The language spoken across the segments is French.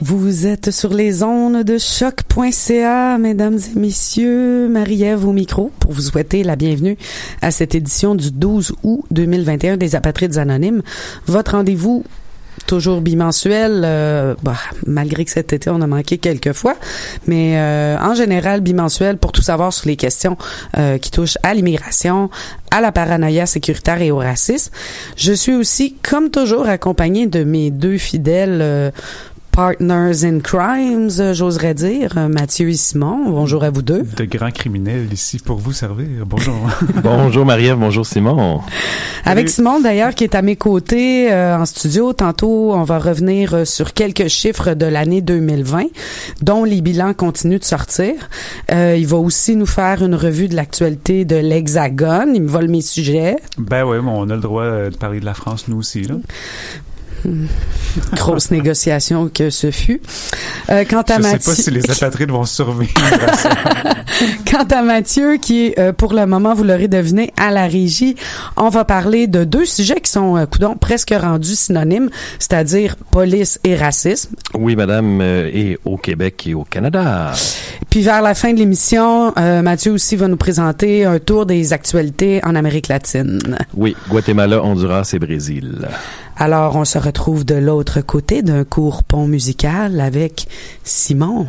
Vous êtes sur les ondes de choc.ca, mesdames et messieurs. Marie-Ève au micro pour vous souhaiter la bienvenue à cette édition du 12 août 2021 des Apatrides Anonymes. Votre rendez-vous toujours bimensuel, malgré que cet été on a manqué quelques fois, mais en général bimensuel pour tout savoir sur les questions qui touchent à l'immigration, à la paranoïa sécuritaire et au racisme. Je suis aussi, comme toujours, accompagnée de mes deux fidèles partners in crimes, j'oserais dire, Mathieu et Simon. Bonjour à vous deux. De grands criminels ici pour vous servir. Bonjour. Bonjour Marie-Ève, bonjour Simon. Avec Simon d'ailleurs qui est à mes côtés en studio. Tantôt, on va revenir sur quelques chiffres de l'année 2020, dont les bilans continuent de sortir. Il va aussi nous faire une revue de l'actualité de l'Hexagone. Il me vole mes sujets. Ben oui, on a le droit de parler de la France, nous aussi, là. Grosse négociation que ce fut. Quant à Je Mathieu, sais pas si les apatrides vont survivre à ça. Quant à Mathieu, qui est pour le moment, vous l'aurez deviné, à la régie, on va parler de deux sujets qui sont, presque rendus synonymes, c'est-à-dire police et racisme. Oui, madame, et au Québec et au Canada. Puis vers la fin de l'émission, Mathieu aussi va nous présenter un tour des actualités en Amérique latine. Oui, Guatemala, Honduras et Brésil. Alors, on se retrouve de l'autre côté d'un court pont musical avec Simon.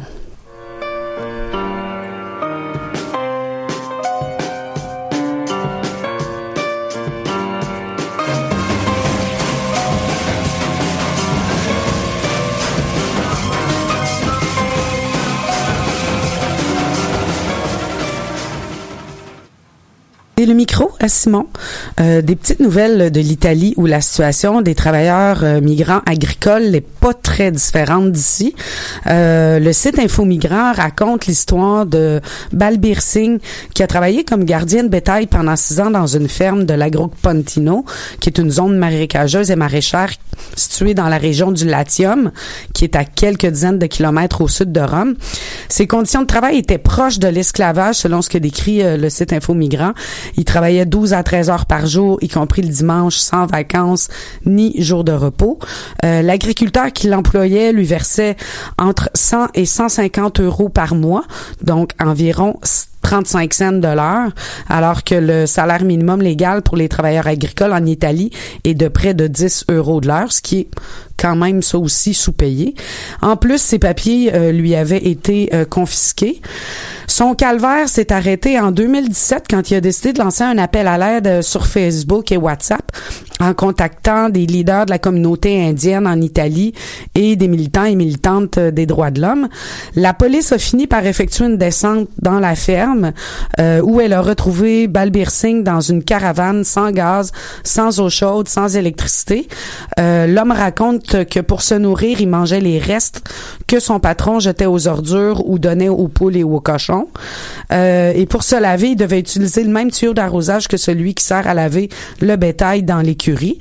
Et le micro à Simon. Des petites nouvelles de l'Italie où la situation des travailleurs migrants agricoles n'est pas très différente d'ici. Le site Info Migrants raconte l'histoire de Balbir Singh qui a travaillé comme gardien de bétail pendant 6 ans dans une ferme de l'Agropontino, qui est une zone marécageuse et maraîchère située dans la région du Latium, qui est à quelques dizaines de kilomètres au sud de Rome. Ses conditions de travail étaient proches de l'esclavage selon ce que décrit le site Info Migrants. Il travaillait 12 à 13 heures par jour, y compris le dimanche, sans vacances ni jour de repos. L'agriculteur qui l'employait lui versait entre 100 et 150 euros par mois, donc environ 35 cents de l'heure, alors que le salaire minimum légal pour les travailleurs agricoles en Italie est de près de 10 euros de l'heure, ce qui est quand même ça aussi sous-payé. En plus, ses papiers lui avaient été confisqués. Son calvaire s'est arrêté en 2017 quand il a décidé de lancer un appel à l'aide sur Facebook et WhatsApp en contactant des leaders de la communauté indienne en Italie et des militants et militantes des droits de l'homme. La police a fini par effectuer une descente dans la ferme où elle a retrouvé Balbir Singh dans une caravane sans gaz, sans eau chaude, sans électricité. L'homme raconte que pour se nourrir, il mangeait les restes que son patron jetait aux ordures ou donnait aux poules et aux cochons. Et pour se laver, il devait utiliser le même tuyau d'arrosage que celui qui sert à laver le bétail dans l'écurie.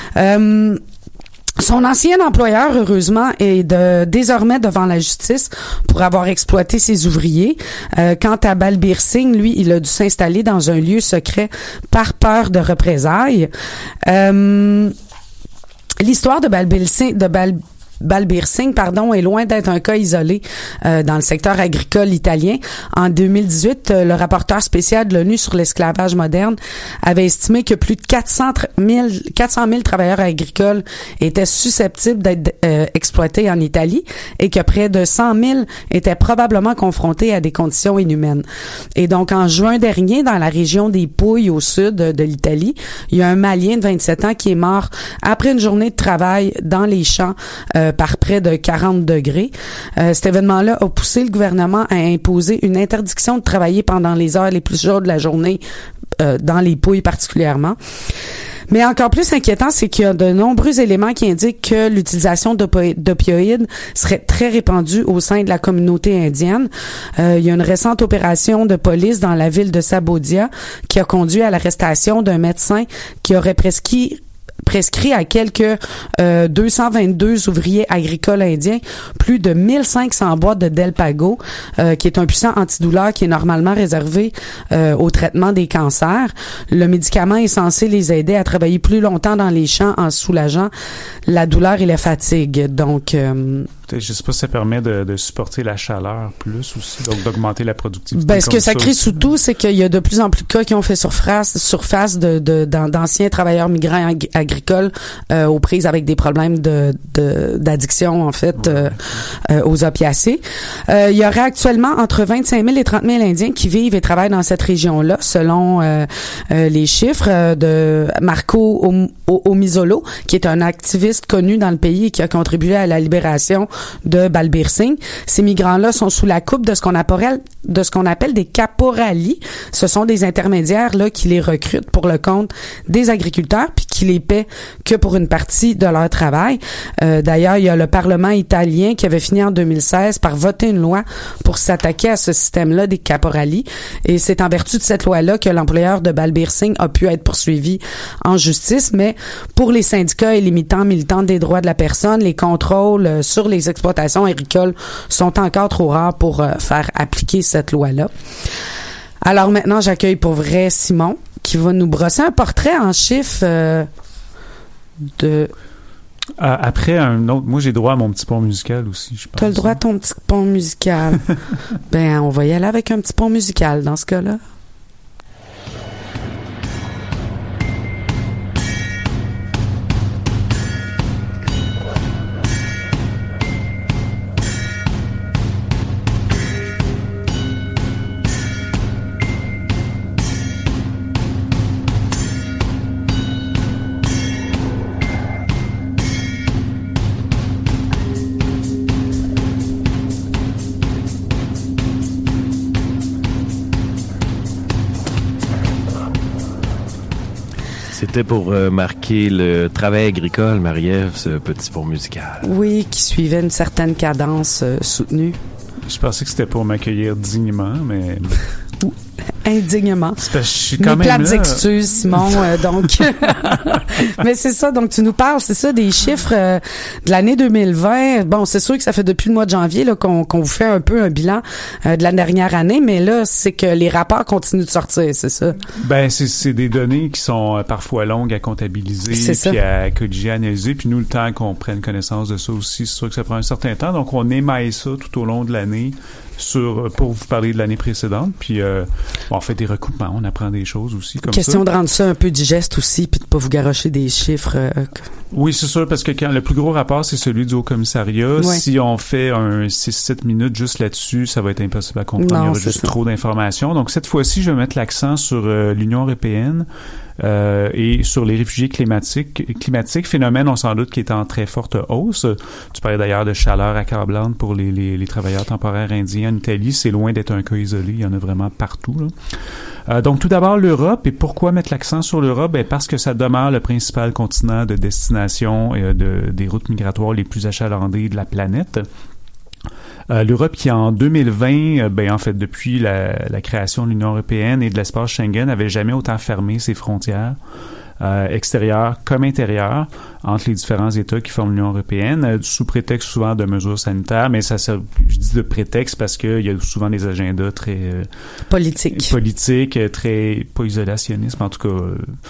Son ancien employeur, heureusement, est désormais devant la justice pour avoir exploité ses ouvriers. Quant à Balbir Singh, lui, il a dû s'installer dans un lieu secret par peur de représailles. L'histoire de Balbir Singh, est loin d'être un cas isolé dans le secteur agricole italien. En 2018, le rapporteur spécial de l'ONU sur l'esclavage moderne avait estimé que plus de 400 000 travailleurs agricoles étaient susceptibles d'être exploités en Italie et que près de 100 000 étaient probablement confrontés à des conditions inhumaines. Et donc, en juin dernier, dans la région des Pouilles, au sud de l'Italie, il y a un Malien de 27 ans qui est mort après une journée de travail dans les champs par près de 40 degrés. Cet événement-là a poussé le gouvernement à imposer une interdiction de travailler pendant les heures les plus chaudes de la journée, dans les Pouilles particulièrement. Mais encore plus inquiétant, c'est qu'il y a de nombreux éléments qui indiquent que l'utilisation d'opioïdes serait très répandue au sein de la communauté indienne. Il y a une récente opération de police dans la ville de Sabodia qui a conduit à l'arrestation d'un médecin qui aurait prescrit à quelques 222 ouvriers agricoles indiens plus de 1500 boîtes de Delpago, qui est un puissant antidouleur qui est normalement réservé au traitement des cancers. Le médicament est censé les aider à travailler plus longtemps dans les champs en soulageant la douleur et la fatigue. Donc, Peut-être, je sais pas si ça permet de supporter la chaleur plus aussi, donc d'augmenter la productivité. Ben, ce que ça crée aussi. surtout, c'est qu'il y a de plus en plus de cas qui ont fait surface d'anciens travailleurs migrants agricoles aux prises avec des problèmes d'addiction, en fait, aux opiacés. Il y aurait actuellement entre 25 000 et 30 000 Indiens qui vivent et travaillent dans cette région-là, selon les chiffres de Marco Omizolo, qui est un activiste connu dans le pays et qui a contribué à la libération de Balbir Singh. Ces migrants-là sont sous la coupe de ce qu'on appelle des caporali. Ce sont des intermédiaires là qui les recrutent pour le compte des agriculteurs puis qui les paient que pour une partie de leur travail. D'ailleurs, il y a le Parlement italien qui avait fini en 2016 par voter une loi pour s'attaquer à ce système-là des caporali. Et c'est en vertu de cette loi-là que l'employeur de Balbir Singh a pu être poursuivi en justice. Mais pour les syndicats et les militants des droits de la personne, les contrôles sur les exploitations agricoles sont encore trop rares pour faire appliquer cette loi-là. Alors maintenant, j'accueille pour vrai Simon, qui va nous brosser un portrait en chiffres de... Après un autre, moi j'ai droit à mon petit pont musical aussi, je pense. T'as le droit à ton petit pont musical. Ben, on va y aller avec un petit pont musical dans ce cas-là. C'était pour marquer le travail agricole, Marie-Ève, ce petit pont musical. Oui, qui suivait une certaine cadence soutenue. Je pensais que c'était pour m'accueillir dignement, mais... Indignement. C'est parce que je suis quand même plates là. excuses, Simon. Donc, mais c'est ça. Donc, tu nous parles, c'est ça, des chiffres de l'année 2020. Bon, c'est sûr que ça fait depuis le mois de janvier là qu'on vous fait un peu un bilan de la dernière année, mais là, c'est que les rapports continuent de sortir, c'est ça. Ben, c'est des données qui sont parfois longues à comptabiliser, puis à colliger, à analyser. Puis nous, le temps qu'on prenne connaissance de ça aussi, c'est sûr que ça prend un certain temps. Donc, on émaille ça tout au long de l'année. Pour vous parler de l'année précédente, puis on fait des recoupements, on apprend des choses aussi comme Question ça. de rendre ça un peu digeste aussi, puis de pas vous garrocher des chiffres. Oui, c'est sûr, parce que quand le plus gros rapport, c'est celui du Haut-Commissariat. Ouais. Si on fait un 6-7 minutes juste là-dessus, ça va être impossible à comprendre. Il y aura juste trop d'informations. Donc, cette fois-ci, je vais mettre l'accent sur l'Union européenne et sur les réfugiés climatiques. Phénomène, on s'en doute, qui est en très forte hausse. Tu parlais d'ailleurs de chaleur accablante pour les travailleurs temporaires indiens en Italie. C'est loin d'être un cas isolé. Il y en a vraiment partout, là. Donc, tout d'abord, l'Europe. Et pourquoi mettre l'accent sur l'Europe? Ben, parce que ça demeure le principal continent de destination des routes migratoires les plus achalandées de la planète. L'Europe qui, en 2020, en fait, depuis la création de l'Union européenne et de l'espace Schengen, n'avait jamais autant fermé ses frontières extérieures comme intérieures entre les différents États qui forment l'Union européenne, sous prétexte souvent de mesures sanitaires, mais ça sert, je dis de prétexte parce qu'il y a souvent des agendas très politiques, très pas isolationnistes, mais en tout cas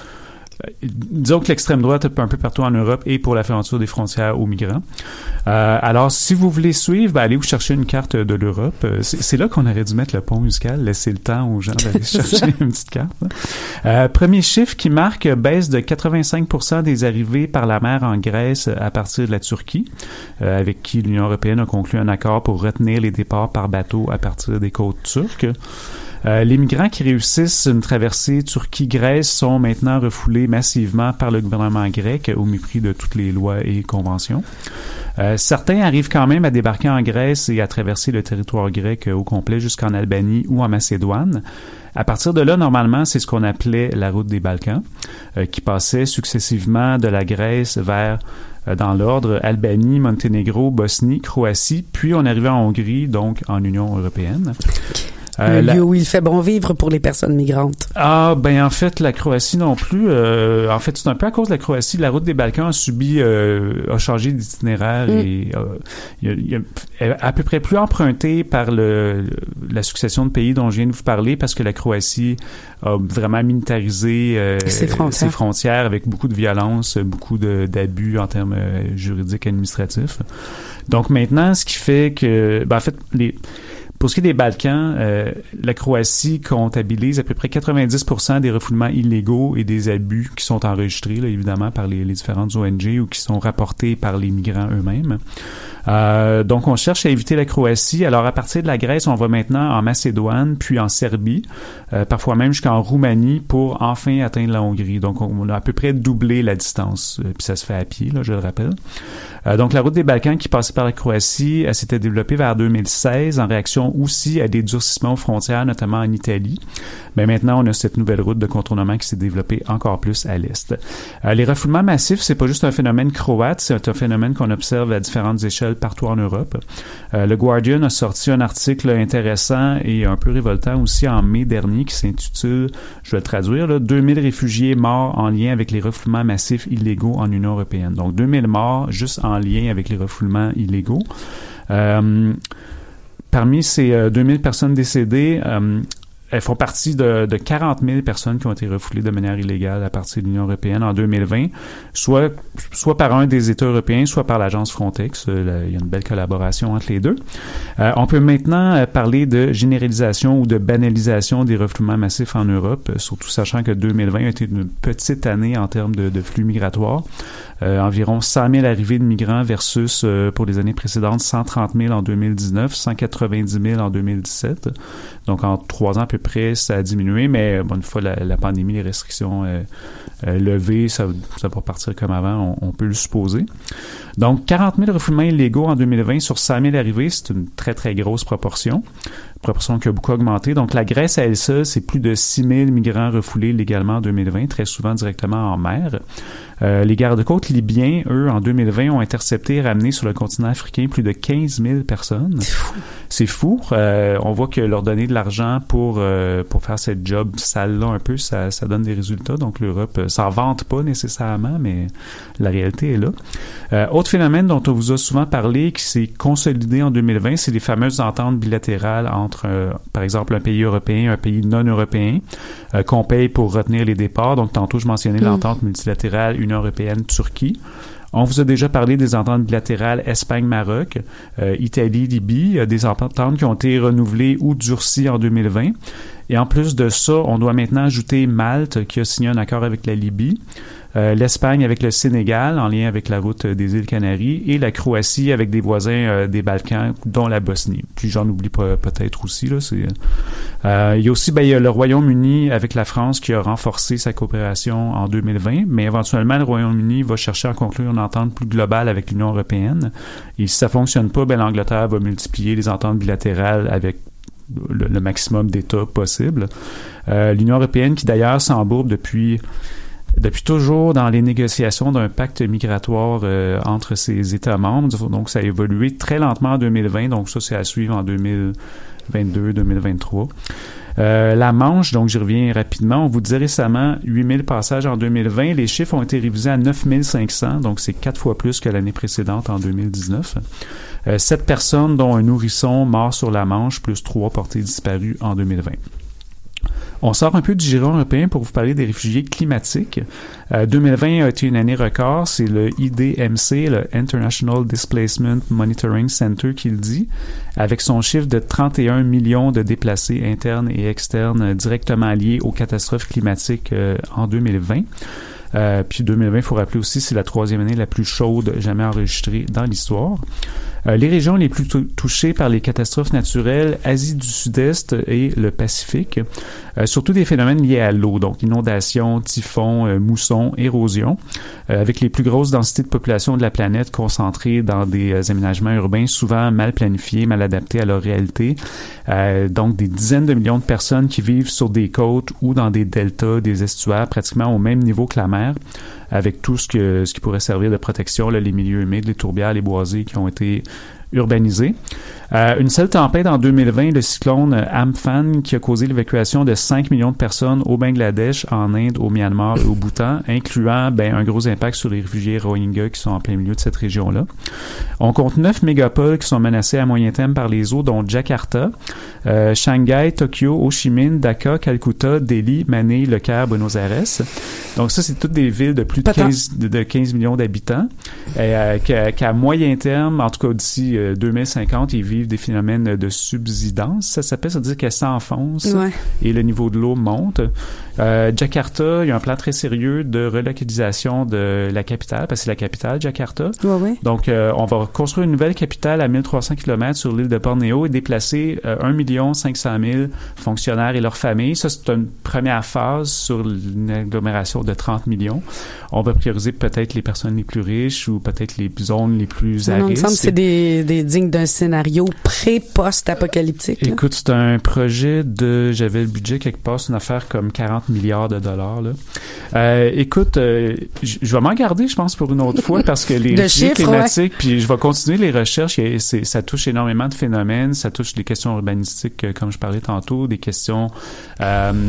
disons que l'extrême droite est un peu partout en Europe et pour la fermeture des frontières aux migrants. Alors, si vous voulez suivre, allez vous chercher une carte de l'Europe. C'est là qu'on aurait dû mettre le pont musical, laisser le temps aux gens d'aller chercher une petite carte. Premier chiffre qui marque baisse de 85% des arrivées par la mer en Grèce à partir de la Turquie, avec qui l'Union européenne a conclu un accord pour retenir les départs par bateau à partir des côtes turques. Les migrants qui réussissent une traversée Turquie-Grèce sont maintenant refoulés massivement par le gouvernement grec au mépris de toutes les lois et conventions. Certains arrivent quand même à débarquer en Grèce et à traverser le territoire grec au complet jusqu'en Albanie ou en Macédoine. À partir de là, normalement, c'est ce qu'on appelait la route des Balkans, qui passait successivement de la Grèce vers, dans l'ordre, Albanie, Monténégro, Bosnie, Croatie, puis on arrivait en Hongrie, donc en Union européenne. Le lieu où il fait bon vivre pour les personnes migrantes. En fait, la Croatie non plus. En fait, c'est un peu à cause de la Croatie. La route des Balkans a changé d'itinéraire et il est à peu près plus emprunté par la succession de pays dont je viens de vous parler, parce que la Croatie a vraiment militarisé ses frontières avec beaucoup de violence, beaucoup d'abus en termes juridiques et administratifs. Donc maintenant, ce qui fait que, en fait, pour ce qui est des Balkans, la Croatie comptabilise à peu près 90% des refoulements illégaux et des abus qui sont enregistrés, là, évidemment, par les différentes ONG ou qui sont rapportés par les migrants eux-mêmes. Donc, on cherche à éviter la Croatie. Alors, à partir de la Grèce, on va maintenant en Macédoine, puis en Serbie, parfois même jusqu'en Roumanie pour enfin atteindre la Hongrie. Donc, on a à peu près doublé la distance. Puis ça se fait à pied, là, je le rappelle. Donc, la route des Balkans qui passait par la Croatie, elle s'était développée vers 2016 en réaction aussi à des durcissements aux frontières, notamment en Italie. Mais maintenant, on a cette nouvelle route de contournement qui s'est développée encore plus à l'est. Les refoulements massifs, c'est pas juste un phénomène croate, c'est un phénomène qu'on observe à différentes échelles partout en Europe. Le Guardian a sorti un article intéressant et un peu révoltant aussi en mai dernier qui s'intitule, je vais le traduire, là, 2000 réfugiés morts en lien avec les refoulements massifs illégaux en Union européenne. Donc 2000 morts juste en lien avec les refoulements illégaux. Parmi ces 2000 personnes décédées, elles font partie de 40 000 personnes qui ont été refoulées de manière illégale à partir de l'Union européenne en 2020, soit par un des États européens, soit par l'agence Frontex. Il y a une belle collaboration entre les deux. On peut maintenant parler de généralisation ou de banalisation des refoulements massifs en Europe, surtout sachant que 2020 a été une petite année en termes de flux migratoires. Environ 100 000 arrivées de migrants versus, pour les années précédentes, 130 000 en 2019, 190 000 en 2017. Donc, en 3 ans à peu près, ça a diminué, mais une fois la pandémie, les restrictions levées, ça va partir comme avant, on peut le supposer. Donc, 40 000 refoulements illégaux en 2020 sur 100 000 arrivées, c'est une très, très grosse proportion qui a beaucoup augmenté. Donc, la Grèce, à elle seule, c'est plus de 6 000 migrants refoulés légalement en 2020, très souvent directement en mer. Les gardes-côtes libyens, eux, en 2020, ont intercepté et ramené sur le continent africain plus de 15 000 personnes. C'est fou. On voit que leur donner de l'argent pour faire cette job sale-là un peu, ça donne des résultats. Donc, l'Europe s'en vante pas nécessairement, mais la réalité est là. Autre phénomène dont on vous a souvent parlé, qui s'est consolidé en 2020, c'est les fameuses ententes bilatérales entre, par exemple, un pays européen et un pays non européen, qu'on paye pour retenir les départs. Donc, tantôt, je mentionnais l'entente multilatérale Union européenne-Turquie. On vous a déjà parlé des ententes bilatérales Espagne-Maroc, Italie-Libye, des ententes qui ont été renouvelées ou durcies en 2020. Et en plus de ça, on doit maintenant ajouter Malte, qui a signé un accord avec la Libye, l'Espagne avec le Sénégal, en lien avec la route des îles Canaries, et la Croatie avec des voisins des Balkans, dont la Bosnie. Puis j'en oublie peut-être aussi. Là, il y a aussi le Royaume-Uni avec la France qui a renforcé sa coopération en 2020, mais éventuellement, le Royaume-Uni va chercher à conclure une entente plus globale avec l'Union européenne. Et si ça fonctionne pas, l'Angleterre va multiplier les ententes bilatérales avec le maximum d'États possible. L'Union européenne, qui d'ailleurs s'embourbe depuis toujours dans les négociations d'un pacte migratoire entre ses États membres. Donc, ça a évolué très lentement en 2020. Donc, ça, c'est à suivre en 2022, 2023. La Manche, donc j'y reviens rapidement. On vous disait récemment 8000 passages en 2020. Les chiffres ont été révisés à 9500, donc c'est 4 fois plus que l'année précédente en 2019. 7 personnes, dont un nourrisson mort sur la Manche, plus 3 portés disparus en 2020. On sort un peu du giron européen pour vous parler des réfugiés climatiques. 2020 a été une année record. C'est le IDMC, le International Displacement Monitoring Center, qui le dit, avec son chiffre de 31 millions de déplacés internes et externes directement liés aux catastrophes climatiques en 2020. Puis 2020, il faut rappeler aussi, c'est la 3e année la plus chaude jamais enregistrée dans l'histoire. Les régions les plus touchées par les catastrophes naturelles, Asie du Sud-Est et le Pacifique, surtout des phénomènes liés à l'eau, donc inondations, typhons, moussons, érosion, avec les plus grosses densités de population de la planète concentrées dans des aménagements urbains souvent mal planifiés, mal adaptés à leur réalité. Donc des dizaines de millions de personnes qui vivent sur des côtes ou dans des deltas, des estuaires, pratiquement au même niveau que la mer, avec tout ce qui pourrait servir de protection, là, les milieux humides, les tourbières, les boisés qui ont été urbanisés. Une seule tempête en 2020, le cyclone Amphan, qui a causé l'évacuation de 5 millions de personnes au Bangladesh, en Inde, au Myanmar et au Bhoutan, incluant un gros impact sur les réfugiés Rohingyas qui sont en plein milieu de cette région-là. On compte 9 mégapoles qui sont menacées à moyen terme par les eaux, dont Jakarta, Shanghai, Tokyo, Ho Chi Minh, Dhaka, Calcutta, Delhi, Manille, Le Caire, Buenos Aires. Donc ça, c'est toutes des villes de plus de 15 millions d'habitants, qu'à moyen terme, en tout cas d'ici 2050, ils vivent des phénomènes de subsidence. Ça s'appelle, ça veut dire qu'elle s'enfonce et le niveau de l'eau monte. Jakarta, il y a un plan très sérieux de relocalisation de la capitale, parce que c'est la capitale, Jakarta. Donc, on va construire une nouvelle capitale à 1300 km sur l'île de Bornéo et déplacer 1 500 000 fonctionnaires et leurs familles. Ça, c'est une première phase sur une agglomération de 30 millions. On va prioriser peut-être les personnes les plus riches ou peut-être les zones les plus à risque. Il me semble que c'est des dignes d'un scénario pré-post-apocalyptique. Écoute, c'est un projet j'avais le budget quelque part, c'est une affaire comme 40 milliards de dollars, là. Écoute, je vais m'en garder, je pense, pour une autre fois, parce que les réfugiés climatiques, puis je vais continuer les recherches, ça touche énormément de phénomènes, ça touche des questions urbanistiques, comme je parlais tantôt, des questions, il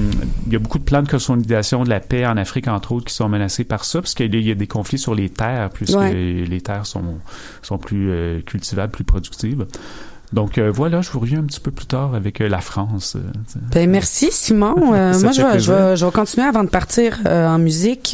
y a beaucoup de plans de consolidation de la paix en Afrique, entre autres, qui sont menacés par ça, parce qu'il y a des conflits sur les terres, puisque les terres sont plus cultivables, plus productives. Donc voilà, je vous reviens un petit peu plus tard avec la France. Merci Simon. Moi, je vais continuer avant de partir en musique.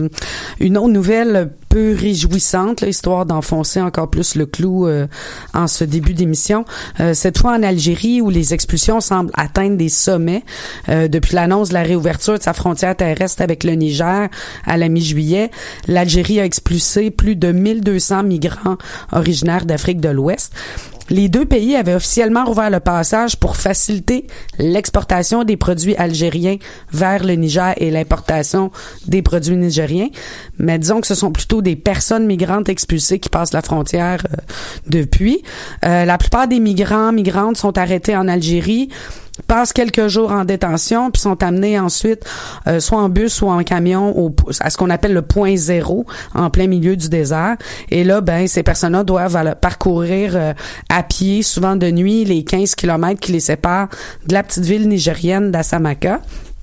Une autre nouvelle peu réjouissante, là, histoire d'enfoncer encore plus le clou en ce début d'émission. Cette fois en Algérie, où les expulsions semblent atteindre des sommets depuis l'annonce de la réouverture de sa frontière terrestre avec le Niger à la mi-juillet. L'Algérie a expulsé plus de 1200 migrants originaires d'Afrique de l'Ouest. Les deux pays avaient officiellement rouvert le passage pour faciliter l'exportation des produits algériens vers le Niger et l'importation des produits nigériens. Mais disons que ce sont plutôt des personnes migrantes expulsées qui passent la frontière depuis. La plupart des migrantes sont arrêtés en Algérie, passent quelques jours en détention, puis sont amenés ensuite soit en bus ou en camion à ce qu'on appelle le point zéro, en plein milieu du désert. Et là, ces personnes-là doivent parcourir à pied, souvent de nuit, les 15 kilomètres qui les séparent de la petite ville nigérienne d'Assamaka.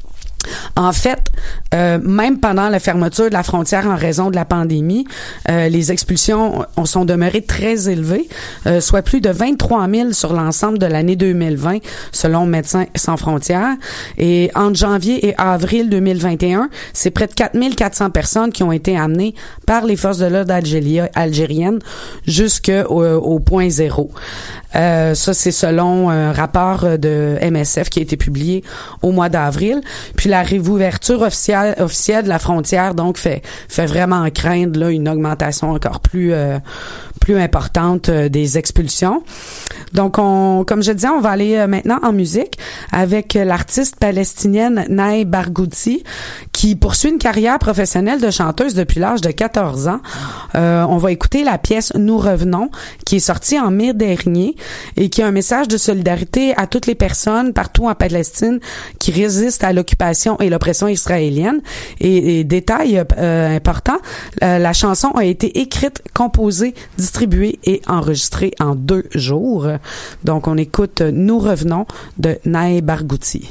En fait, même pendant la fermeture de la frontière en raison de la pandémie, les expulsions sont demeurées très élevées, soit plus de 23 000 sur l'ensemble de l'année 2020, selon Médecins sans frontières. Et entre janvier et avril 2021, c'est près de 4 400 personnes qui ont été amenées par les forces de l'ordre algériennes jusqu'au point zéro. Ça, c'est selon un rapport de MSF qui a été publié au mois d'avril. Puis la réouverture officielle de la frontière, donc, fait vraiment craindre là une augmentation encore plus importante des expulsions. Donc, comme je disais, on va aller maintenant en musique avec l'artiste palestinienne Naï Barghouti, qui poursuit une carrière professionnelle de chanteuse depuis l'âge de 14 ans. On va écouter la pièce Nous revenons, qui est sortie en mai dernier et qui a un message de solidarité à toutes les personnes partout en Palestine qui résistent à l'occupation et l'oppression israélienne. Et détail important, la chanson a été écrite, composée, distribuée et enregistrée en 2 jours. Donc, on écoute Nous revenons de Naï Barghouti.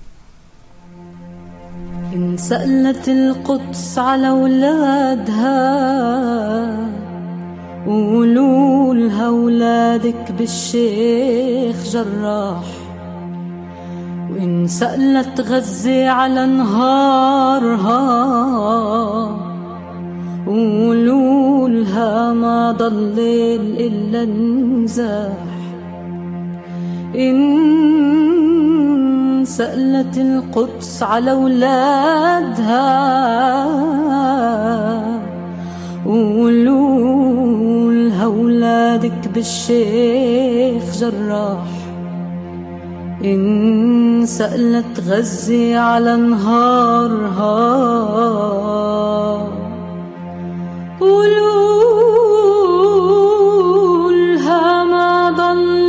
إن سألت القدس على أولادها قولوا لها أولادك بالشيخ جراح وإن سألت غزة على نهارها قولوا لها ما ضل إلا نزاح إن سألت القدس على أولادها قولوا لها أولادك بالشيخ جراح إن سألت غزة على نهارها قولوا لها ما ضل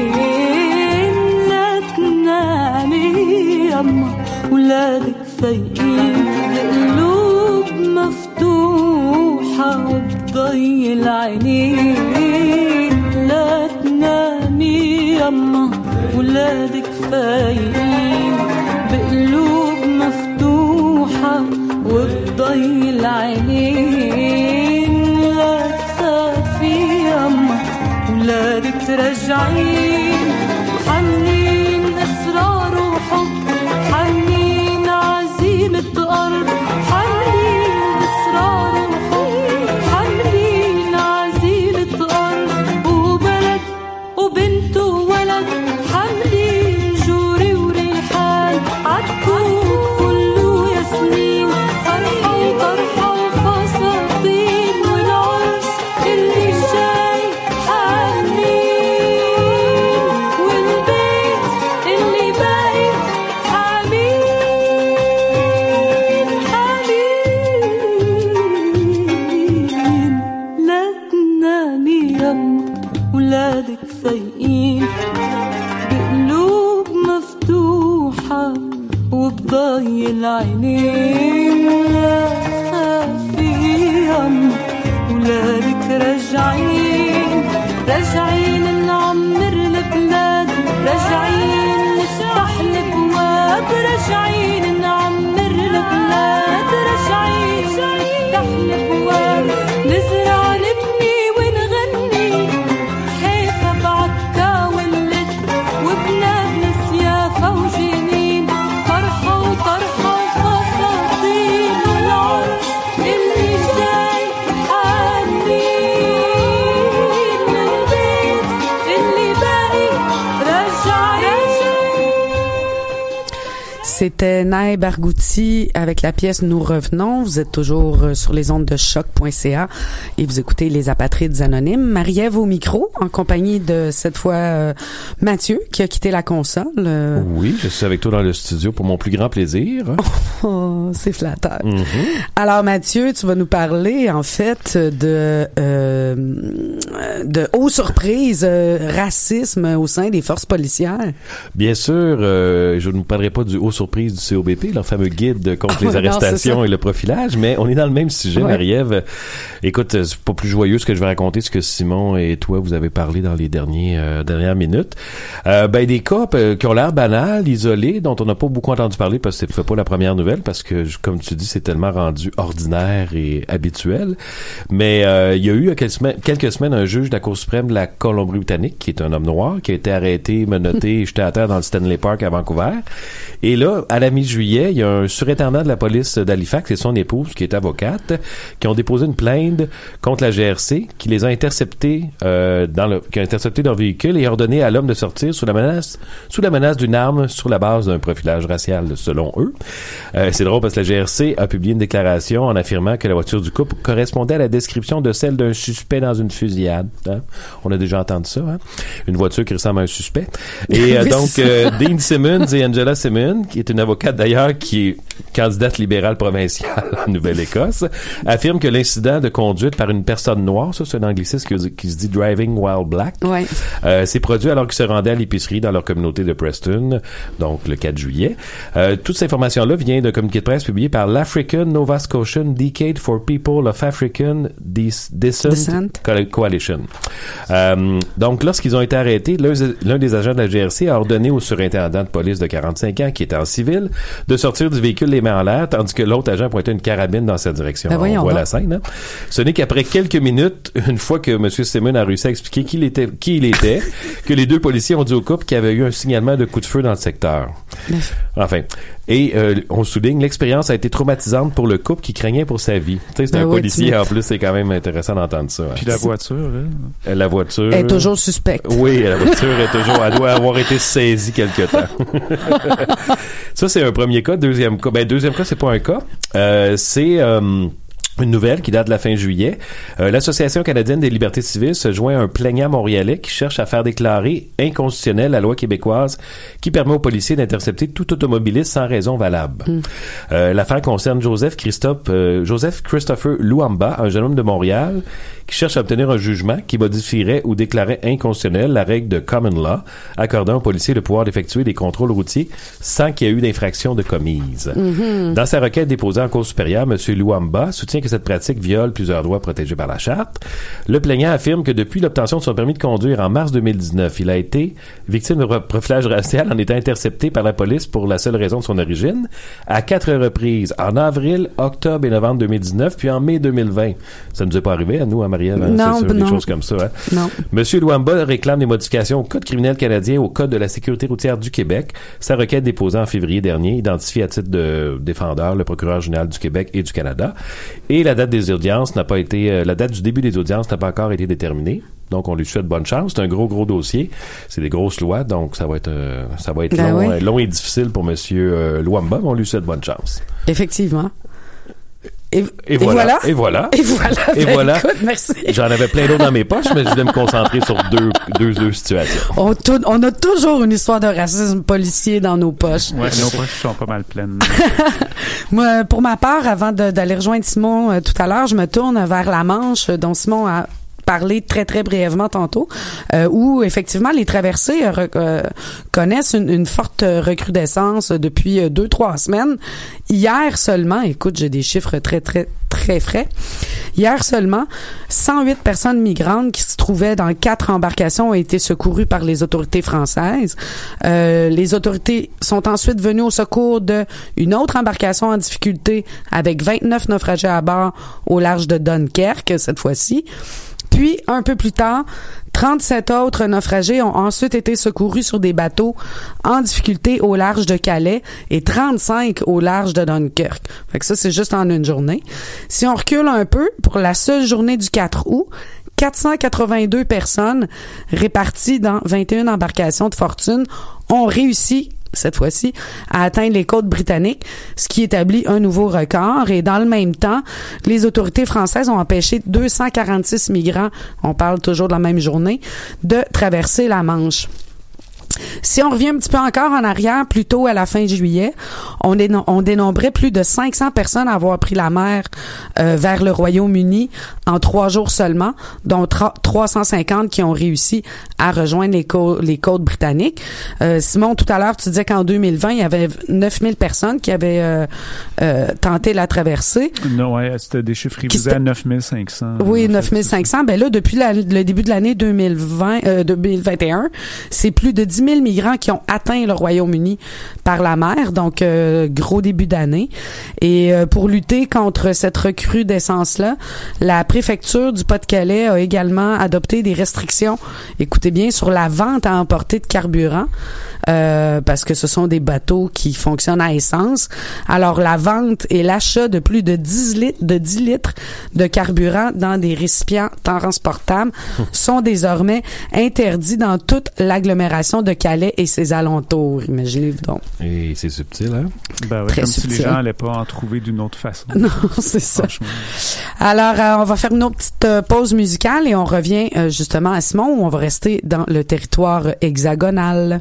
لا تنامي يما ولادك فايقين بقلوب مفتوحة وبضي العينين. لا تنامي يما ولادك فايقين بقلوب مفتوحة وبضي العينين. لا تخافي يما ولادك ترجعين حنين أسرار وحب حنين عزيمة أرض حنين أسرار وحب حنين عزيمة أرض وبلد وبنت وولد حنين جوري وريحان عالكوك فل وياسمين فرحة وطرحة وفساتين والعرس اللي جاي حنين والبيت اللي باقي حنين حنين. لا تنامي يما ولادك فايقين بقلوب مفتوحة وبضي العينين. لا تخافي يما ولادك راجعين راجعين نعمر البلاد راجعين نفتح الابواب راجعين نعمر البلاد راجعين نفتح الابواب نزرع نبني ونغني حيفا بعكا ولد وبنابلس يافا وجنين فرحة وطرحة وفساتين والعرس اللي جاي حنين للبيت اللي باقي راجعين. C'était Nae Barghouti avec la pièce Nous revenons. Vous êtes toujours sur les ondes de choc.ca et vous écoutez Les Apatrides Anonymes. Marie-Ève au micro, en compagnie de cette fois Mathieu qui a quitté la console. Oui, je suis avec toi dans le studio pour mon plus grand plaisir. Oh, c'est flatteur. Alors Mathieu, tu vas nous parler en fait de haut surprise racisme au sein des forces policières. Bien sûr, je ne vous parlerai pas du haut surprise du COBP, leur fameux guide contre les arrestations et le profilage, mais on est dans le même sujet, Marie-Ève. Écoute, c'est pas plus joyeux ce que je vais raconter, ce que Simon et toi vous avez parlé dans les dernières minutes. Des cas qui ont l'air banals, isolés, dont on n'a pas beaucoup entendu parler parce que c'est pas la première nouvelle, parce que comme tu dis, c'est tellement rendu ordinaire et habituel. Mais il y a eu quelques semaines un juge de la Cour suprême de la Colombie-Britannique, qui est un homme noir, qui a été arrêté, menotté et jeté à terre dans le Stanley Park à Vancouver. Et là, à la mi-juillet, il y a un surintendant de la police d'Halifax et son épouse, qui est avocate, qui ont déposé une plainte contre la GRC, qui les a interceptés qui a intercepté leur véhicule et ordonné à l'homme de sortir sous la menace d'une arme sur la base d'un profilage racial, selon eux. C'est drôle parce que la GRC a publié une déclaration en affirmant que la voiture du couple correspondait à la description de celle d'un suspect dans une fusillade. Hein? On a déjà entendu ça, hein? Une voiture qui ressemble à un suspect. Et Dean Simmons et Angela Simmons, qui est une avocate d'ailleurs qui est candidate libérale provinciale en Nouvelle-Écosse, affirme que l'incident de conduite par une personne noire, ça c'est un anglicisme qui se dit driving while black, s'est produit alors qu'ils se rendaient à l'épicerie dans leur communauté de Preston, donc le 4 juillet. Toute cette information-là vient d'un communiqué de presse publié par l'African Nova Scotian Decade for People of African Descent Coalition. Donc lorsqu'ils ont été arrêtés, l'un des agents de la GRC a ordonné au surintendant de police de 45 ans, qui était en civil, de sortir du véhicule les mains en l'air, tandis que l'autre agent pointait une carabine dans sa direction. On voit la scène. Hein? Ce n'est qu'après quelques minutes, une fois que M. Simmons a réussi à expliquer qui il était, que les deux policiers ont dit au couple qu'il y avait eu un signalement de coup de feu dans le secteur. Enfin. Et on souligne, l'expérience a été traumatisante pour le couple qui craignait pour sa vie. Tu sais, c'est un policier, en plus, c'est quand même intéressant d'entendre ça. Puis la voiture, la voiture... Elle est toujours suspecte. Oui, la voiture elle doit avoir été saisie quelque temps. Ça, c'est un premier cas. Deuxième cas, c'est pas un cas. C'est Une nouvelle qui date de la fin juillet. L'Association canadienne des libertés civiles se joint à un plaignant montréalais qui cherche à faire déclarer inconstitutionnelle la loi québécoise qui permet aux policiers d'intercepter tout automobiliste sans raison valable. L'affaire concerne Joseph Christopher Luamba, un jeune homme de Montréal qui cherche à obtenir un jugement qui modifierait ou déclarait inconstitutionnelle la règle de common law accordant aux policiers le pouvoir d'effectuer des contrôles routiers sans qu'il y ait eu d'infraction de commise. Dans sa requête déposée en Cour supérieure, M. Luamba soutient que cette pratique viole plusieurs droits protégés par la Charte. Le plaignant affirme que depuis l'obtention de son permis de conduire en mars 2019, il a été victime de profilage racial en étant intercepté par la police pour la seule raison de son origine, à 4 reprises, en avril, octobre et novembre 2019, puis en mai 2020. Ça ne nous est pas arrivé à nous, à Marie-Ève, hein? Non, c'est sûr, non. des choses comme ça. Hein? Non. Monsieur Luamba réclame des modifications au Code criminel canadien, au Code de la sécurité routière du Québec. Sa requête déposée en février dernier identifie à titre de défendeur le procureur général du Québec et du Canada. Et la date des audiences n'a pas été, la date du début des audiences n'a pas encore été déterminée. Donc, on lui souhaite bonne chance. C'est un gros dossier. C'est des grosses lois, donc ça va être Ben long, oui. long et difficile pour Monsieur Luamba, mais on lui souhaite bonne chance. Effectivement. Et voilà. Et voilà. Ben, écoute, merci. J'en avais plein d'autres dans mes poches, mais je voulais me concentrer sur deux situations. On a toujours une histoire de racisme policier dans nos poches. Ouais, nos poches sont pas mal pleines. Moi, pour ma part, avant d'aller rejoindre Simon tout à l'heure, je me tourne vers la Manche, dont Simon a parlé très brièvement tantôt, où effectivement les traversées connaissent une forte recrudescence depuis 2-3 semaines. Hier seulement, écoute, j'ai des chiffres très frais. Hier seulement, 108 personnes migrantes qui se trouvaient dans 4 embarcations ont été secourues par les autorités françaises. Les autorités sont ensuite venues au secours d'une autre embarcation en difficulté avec 29 naufragés à bord au large de Dunkerque cette fois-ci. Puis, un peu plus tard, 37 autres naufragés ont ensuite été secourus sur des bateaux en difficulté au large de Calais et 35 au large de Dunkerque. Fait que ça, c'est juste en une journée. Si on recule un peu, pour la seule journée du 4 août, 482 personnes réparties dans 21 embarcations de fortune ont réussi cette fois-ci, à atteindre les côtes britanniques, ce qui établit un nouveau record. Et dans le même temps, les autorités françaises ont empêché 246 migrants, on parle toujours de la même journée, de traverser la Manche. Si on revient un petit peu encore en arrière, plus tôt à la fin juillet, on dénombrait plus de 500 personnes à avoir pris la mer vers le Royaume-Uni en 3 jours seulement, dont 350 qui ont réussi à rejoindre les côtes britanniques. Simon, tout à l'heure, tu disais qu'en 2020, il y avait 9000 personnes qui avaient tenté la traversée. Non, ouais, c'était des chiffres révisés à 9500. Oui, 9500. Ben là, depuis le début de l'année 2021, c'est plus de 10 000 migrants qui ont atteint le Royaume-Uni par la mer, donc gros début d'année. Et pour lutter contre cette recrudescence-là, la préfecture du Pas-de-Calais a également adopté des restrictions, écoutez bien, sur la vente à emporter de carburant, parce que ce sont des bateaux qui fonctionnent à essence. Alors, la vente et l'achat de plus de 10 litres de carburant dans des récipients transportables sont désormais interdits dans toute l'agglomération de Calais et ses alentours. Imaginez-vous donc. Et c'est subtil, hein? Ben oui, Très comme subtil. si les gens allaient pas en trouver d'une autre façon. Non, c'est ça. Franchement. Alors, on va faire une autre petite pause musicale et on revient justement à Simon où on va rester dans le territoire hexagonal.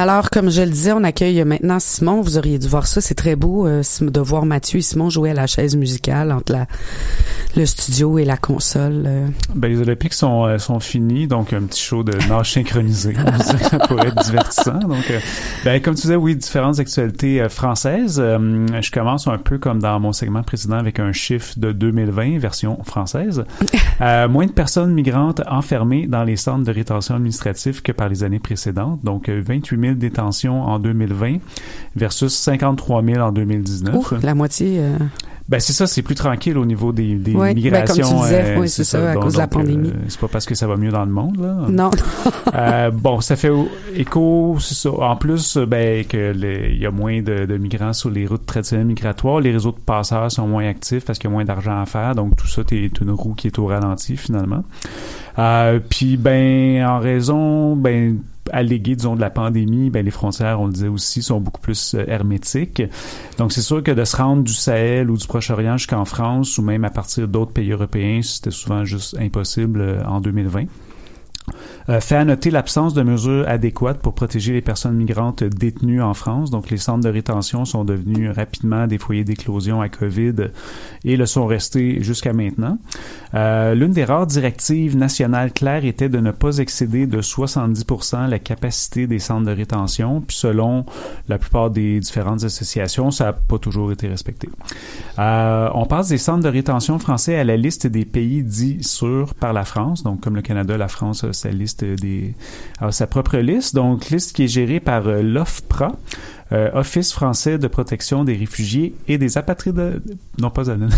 Alors, comme je le disais, on accueille maintenant Simon. Vous auriez dû voir ça, c'est très beau de voir Mathieu et Simon jouer à la chaise musicale entre le studio et la console. Ben, les Olympiques sont finis, donc un petit show de nage synchronisé. Ça pourrait être divertissant. Donc, ben, comme tu disais, oui, différentes actualités françaises. Je commence un peu comme dans mon segment précédent avec un chiffre de 2020, version française. Moins de personnes migrantes enfermées dans les centres de rétention administrative que par les années précédentes. Donc, 28 000 détentions en 2020 versus 53 000 en 2019. Ouf, la moitié... Ben c'est ça, c'est plus tranquille au niveau des oui, migrations. Ben comme tu disais, oui, c'est ça, à cause de la pandémie. C'est pas parce que ça va mieux dans le monde, là. Non. Bon, ça fait écho, c'est ça. En plus, ben que il y a moins de migrants sur les routes traditionnelles migratoires, les réseaux de passeurs sont moins actifs parce qu'il y a moins d'argent à faire, donc tout ça, c'est une roue qui est au ralenti finalement. Puis ben en raison allégué, disons, de la pandémie, ben les frontières, on le disait aussi, sont beaucoup plus hermétiques. Donc, c'est sûr que de se rendre du Sahel ou du Proche-Orient jusqu'en France ou même à partir d'autres pays européens, c'était souvent juste impossible en 2020. Fait à noter l'absence de mesures adéquates pour protéger les personnes migrantes détenues en France. Donc, les centres de rétention sont devenus rapidement des foyers d'éclosion à COVID et le sont restés jusqu'à maintenant. L'une des rares directives nationales claires était de ne pas excéder de 70% la capacité des centres de rétention. Puis, selon la plupart des différentes associations, ça n'a pas toujours été respecté. On passe des centres de rétention français à la liste des pays dits sûrs par la France. Donc, comme le Canada, la France a sa liste sa propre liste, donc liste qui est gérée par l'OFPRA, Office français de protection des réfugiés et des apatrides, non pas anonymes.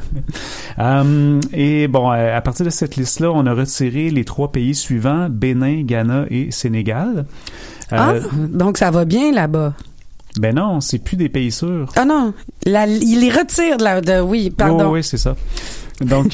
Et bon, à partir de cette liste-là, on a retiré les 3 pays suivants, Bénin, Ghana et Sénégal. Donc ça va bien là-bas. Ben non, c'est plus des pays sûrs. Ah non, il les retire oui, pardon. Oui, c'est ça. Donc,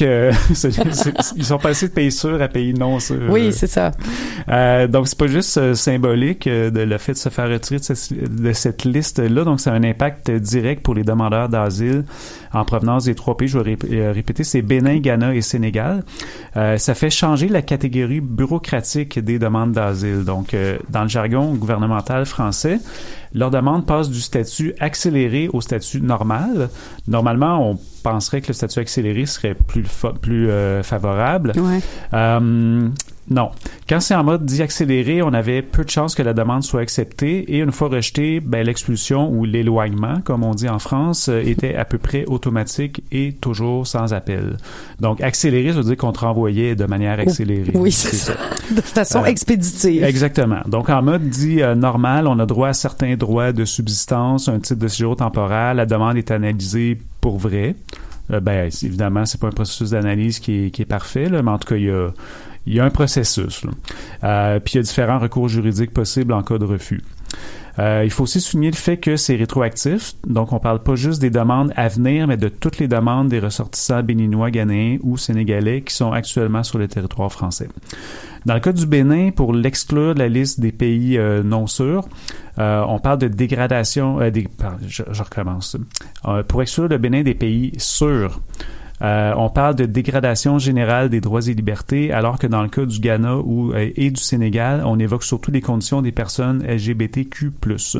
ils sont passés de pays sûrs à pays non sûrs. Oui, c'est ça. Donc, c'est pas juste symbolique de le fait de se faire retirer de cette liste-là. Donc, ça a un impact direct pour les demandeurs d'asile en provenance des 3 pays. Je vais répéter, c'est Bénin, Ghana et Sénégal. Ça fait changer la catégorie bureaucratique des demandes d'asile. Donc, dans le jargon gouvernemental français, leur demande passe du statut accéléré au statut normal. Normalement, on penserait que le statut accéléré serait plus favorable. Ouais. Non. Quand c'est en mode dit accéléré, on avait peu de chances que la demande soit acceptée et une fois rejetée, ben, l'expulsion ou l'éloignement, comme on dit en France, était à peu près automatique et toujours sans appel. Donc, accéléré, ça veut dire qu'on te renvoyait de manière accélérée. Oui, c'est ça. De façon expéditive. Exactement. Donc, en mode dit normal, on a droit à certains droits de subsistance, un titre de séjour temporaire, la demande est analysée pour vrai. Ben, évidemment, c'est pas un processus d'analyse qui est parfait, là, mais en tout cas, il y a un processus. Puis il y a différents recours juridiques possibles en cas de refus. Il faut aussi souligner le fait que c'est rétroactif. Donc, on parle pas juste des demandes à venir, mais de toutes les demandes des ressortissants béninois, ghanéens ou sénégalais qui sont actuellement sur le territoire français. Dans le cas du Bénin, pour l'exclure de la liste des pays non sûrs, on parle de dégradation... je recommence. Pour exclure le Bénin des pays sûrs, on parle de dégradation générale des droits et libertés, alors que dans le cas du Ghana et du Sénégal, on évoque surtout les conditions des personnes LGBTQ+.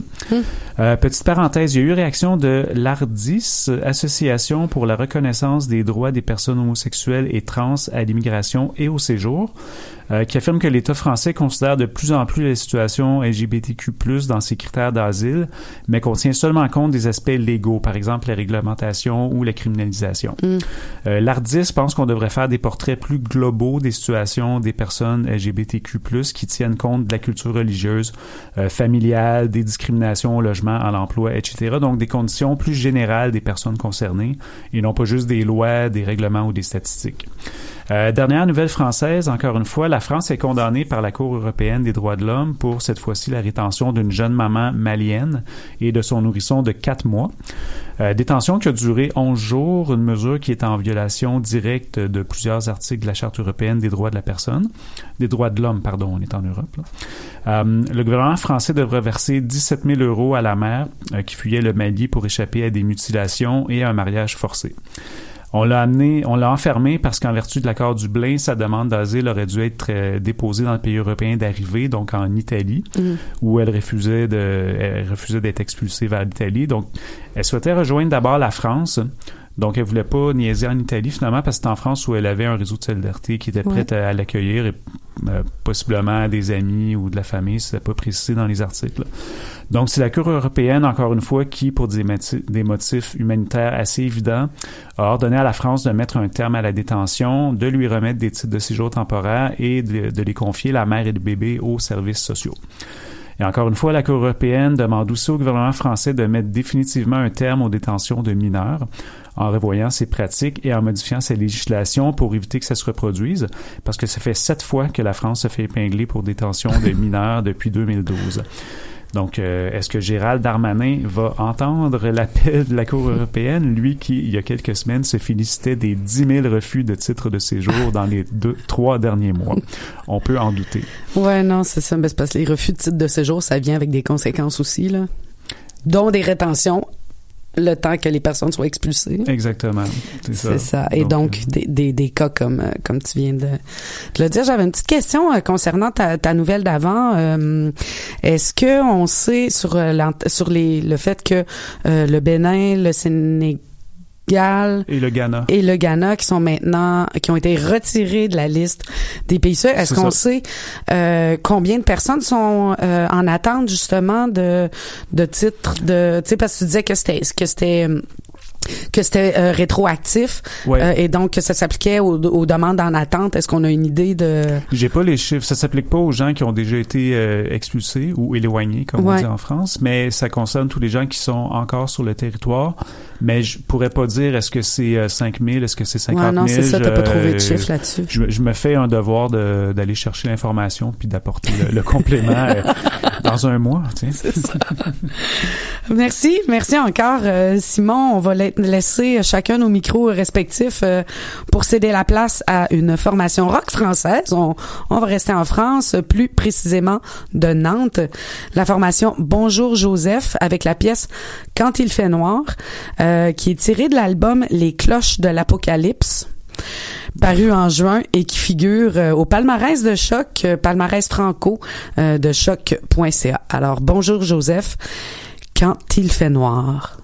Petite parenthèse, il y a eu réaction de l'ARDIS, Association pour la reconnaissance des droits des personnes homosexuelles et trans à l'immigration et au séjour, qui affirme que l'État français considère de plus en plus la situation LGBTQ+, dans ses critères d'asile, mais qu'on tient seulement compte des aspects légaux, par exemple la réglementation ou la criminalisation. L'ARDIS pense qu'on devrait faire des portraits plus globaux des situations des personnes LGBTQ+, qui tiennent compte de la culture religieuse, familiale, des discriminations au logement, à l'emploi, etc. Donc, des conditions plus générales des personnes concernées, et non pas juste des lois, des règlements ou des statistiques. Dernière nouvelle française, encore une fois, la France est condamnée par la Cour européenne des droits de l'homme pour, cette fois-ci, la rétention d'une jeune maman malienne et de son nourrisson de 4 mois. Détention qui a duré 11 jours, une mesure qui est en violation directe de plusieurs articles de la Charte européenne des droits de la personne, des droits de l'homme, pardon, on est en Europe, là. Le gouvernement français devrait verser 17 000 € à la mère qui fuyait le Mali pour échapper à des mutilations et à un mariage forcé. On l'a enfermé parce qu'en vertu de l'accord Dublin, sa demande d'asile aurait dû être déposée dans le pays européen d'arrivée, donc en Italie, où elle refusait d'être expulsée vers l'Italie. Donc, elle souhaitait rejoindre d'abord la France. Donc, elle voulait pas niaiser en Italie, finalement, parce que c'était en France où elle avait un réseau de solidarité qui était prête à l'accueillir, et possiblement des amis ou de la famille, c'était pas précisé dans les articles. Donc, c'est la Cour européenne, encore une fois, qui, pour des motifs humanitaires assez évidents, a ordonné à la France de mettre un terme à la détention, de lui remettre des titres de séjour temporaire et de les confier, la mère et le bébé, aux services sociaux. Et encore une fois, la Cour européenne demande aussi au gouvernement français de mettre définitivement un terme aux détentions de mineurs en revoyant ses pratiques et en modifiant ses législations pour éviter que ça se reproduise, parce que ça fait 7 fois que la France se fait épingler pour détention de mineurs depuis 2012. Donc, est-ce que Gérald Darmanin va entendre l'appel de la Cour européenne, lui qui, il y a quelques semaines, se félicitait des 10 000 refus de titres de séjour dans les 3 derniers mois? On peut en douter. Ouais, non, c'est ça. Mais c'est parce que les refus de titres de séjour, ça vient avec des conséquences aussi, là, dont des rétentions le temps que les personnes soient expulsées. Exactement. C'est ça. Et donc des cas comme tu viens de le dire. J'avais une petite question concernant ta nouvelle d'avant. Est-ce que on sait sur le fait que le Bénin, le Sénégal et le Ghana qui ont été retirés de la liste des pays sûrs. Est-ce qu'on sait combien de personnes sont en attente justement de titres de, tu sais, parce que tu disais que c'était rétroactif, et donc que ça s'appliquait aux demandes en attente. Est-ce qu'on a une idée de... J'ai pas les chiffres. Ça s'applique pas aux gens qui ont déjà été expulsés ou éloignés, comme on dit en France, mais ça concerne tous les gens qui sont encore sur le territoire. Mais je pourrais pas dire est-ce que c'est 5 000, est-ce que c'est 50 000. Non, c'est ça, t'as pas trouvé de chiffre là-dessus. Je me fais un devoir d'aller chercher l'information puis d'apporter le complément dans un mois. Tiens. C'est ça. Merci encore, Simon. On va laisser chacun nos micros respectifs pour céder la place à une formation rock française. On va rester en France, plus précisément de Nantes. La formation Bonjour Joseph avec la pièce Quand il fait noir, qui est tirée de l'album Les cloches de l'Apocalypse, paru en juin et qui figure au palmarès de Choc, palmarès franco de choc.ca. Alors, Bonjour Joseph, Quand il fait noir.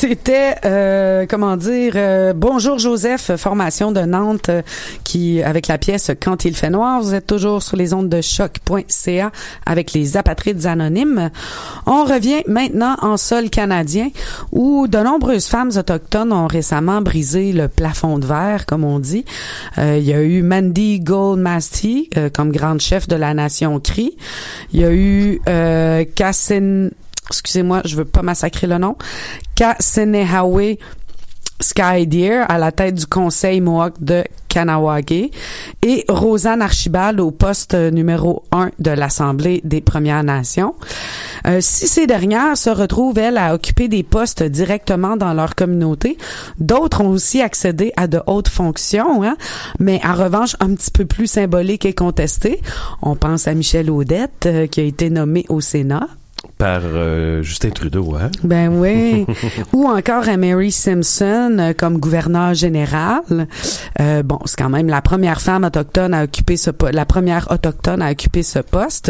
C'était, Bonjour Joseph, formation de Nantes, qui avec la pièce Quand il fait noir. Vous êtes toujours sur les ondes de choc.ca avec les apatrides anonymes. On revient maintenant en sol canadien, où de nombreuses femmes autochtones ont récemment brisé le plafond de verre, comme on dit. Il y a eu Mandy Goldmasty comme grande chef de la nation Cri. Il y a eu excusez-moi, je veux pas massacrer le nom, Kasenehawe Sky Deer à la tête du conseil Mohawk de Kanawagé et Rosanne Archibald au poste numéro 1 de l'Assemblée des Premières Nations. Si ces dernières se retrouvent, elles, à occuper des postes directement dans leur communauté, d'autres ont aussi accédé à de hautes fonctions, mais en revanche un petit peu plus symboliques et contestées. On pense à Michel Audette, qui a été nommé au Sénat. Par Justin Trudeau, hein? Ben oui. Ou encore à Mary Simpson comme gouverneure générale. C'est quand même la première femme autochtone à occuper la première autochtone à occuper ce poste.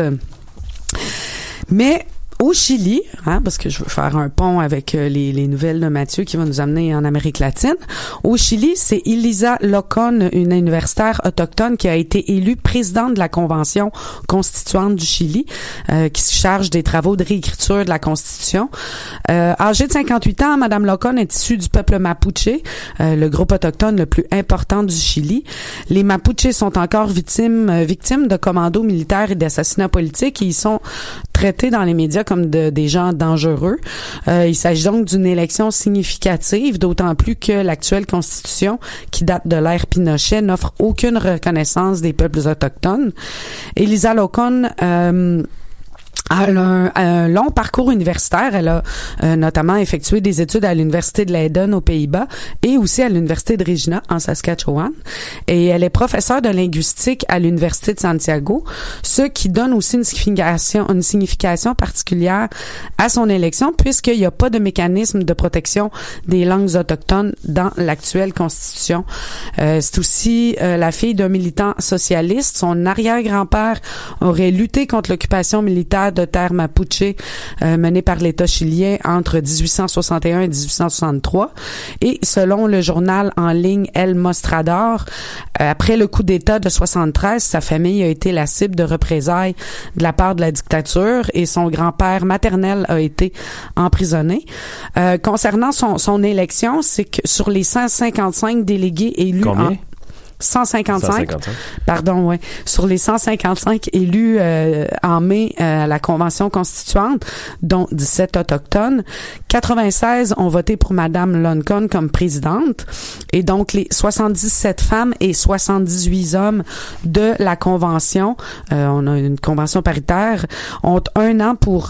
Mais au Chili, parce que je veux faire un pont avec les nouvelles de Mathieu qui va nous amener en Amérique latine. Au Chili, c'est Elisa Locón, une universitaire autochtone qui a été élue présidente de la Convention constituante du Chili, qui se charge des travaux de réécriture de la Constitution. Âgée de 58 ans, Madame Locón est issue du peuple Mapuche, le groupe autochtone le plus important du Chili. Les Mapuches sont encore victimes de commandos militaires et d'assassinats politiques et ils sont traités dans les médias comme des gens dangereux. Il s'agit donc d'une élection significative, d'autant plus que l'actuelle constitution, qui date de l'ère Pinochet, n'offre aucune reconnaissance des peuples autochtones. Elisa Locón elle a un long parcours universitaire. Elle a notamment effectué des études à l'Université de Leiden aux Pays-Bas et aussi à l'Université de Regina en Saskatchewan. Et elle est professeure de linguistique à l'Université de Santiago, ce qui donne aussi une signification particulière à son élection puisqu'il n'y a pas de mécanisme de protection des langues autochtones dans l'actuelle constitution. C'est aussi la fille d'un militant socialiste. Son arrière-grand-père aurait lutté contre l'occupation militaire de terre mapuche menée par l'État chilien entre 1861 et 1863. Et selon le journal en ligne El Mostrador, après le coup d'État de 73, sa famille a été la cible de représailles de la part de la dictature et son grand-père maternel a été emprisonné. Concernant son élection, c'est que sur les 155 délégués élus... Combien? 155. Pardon, ouais. Sur les 155 élus en mai à la Convention constituante, dont 17 autochtones, 96 ont voté pour Madame Locón comme présidente. Et donc, les 77 femmes et 78 hommes de la Convention, on a une convention paritaire, ont 1 an pour...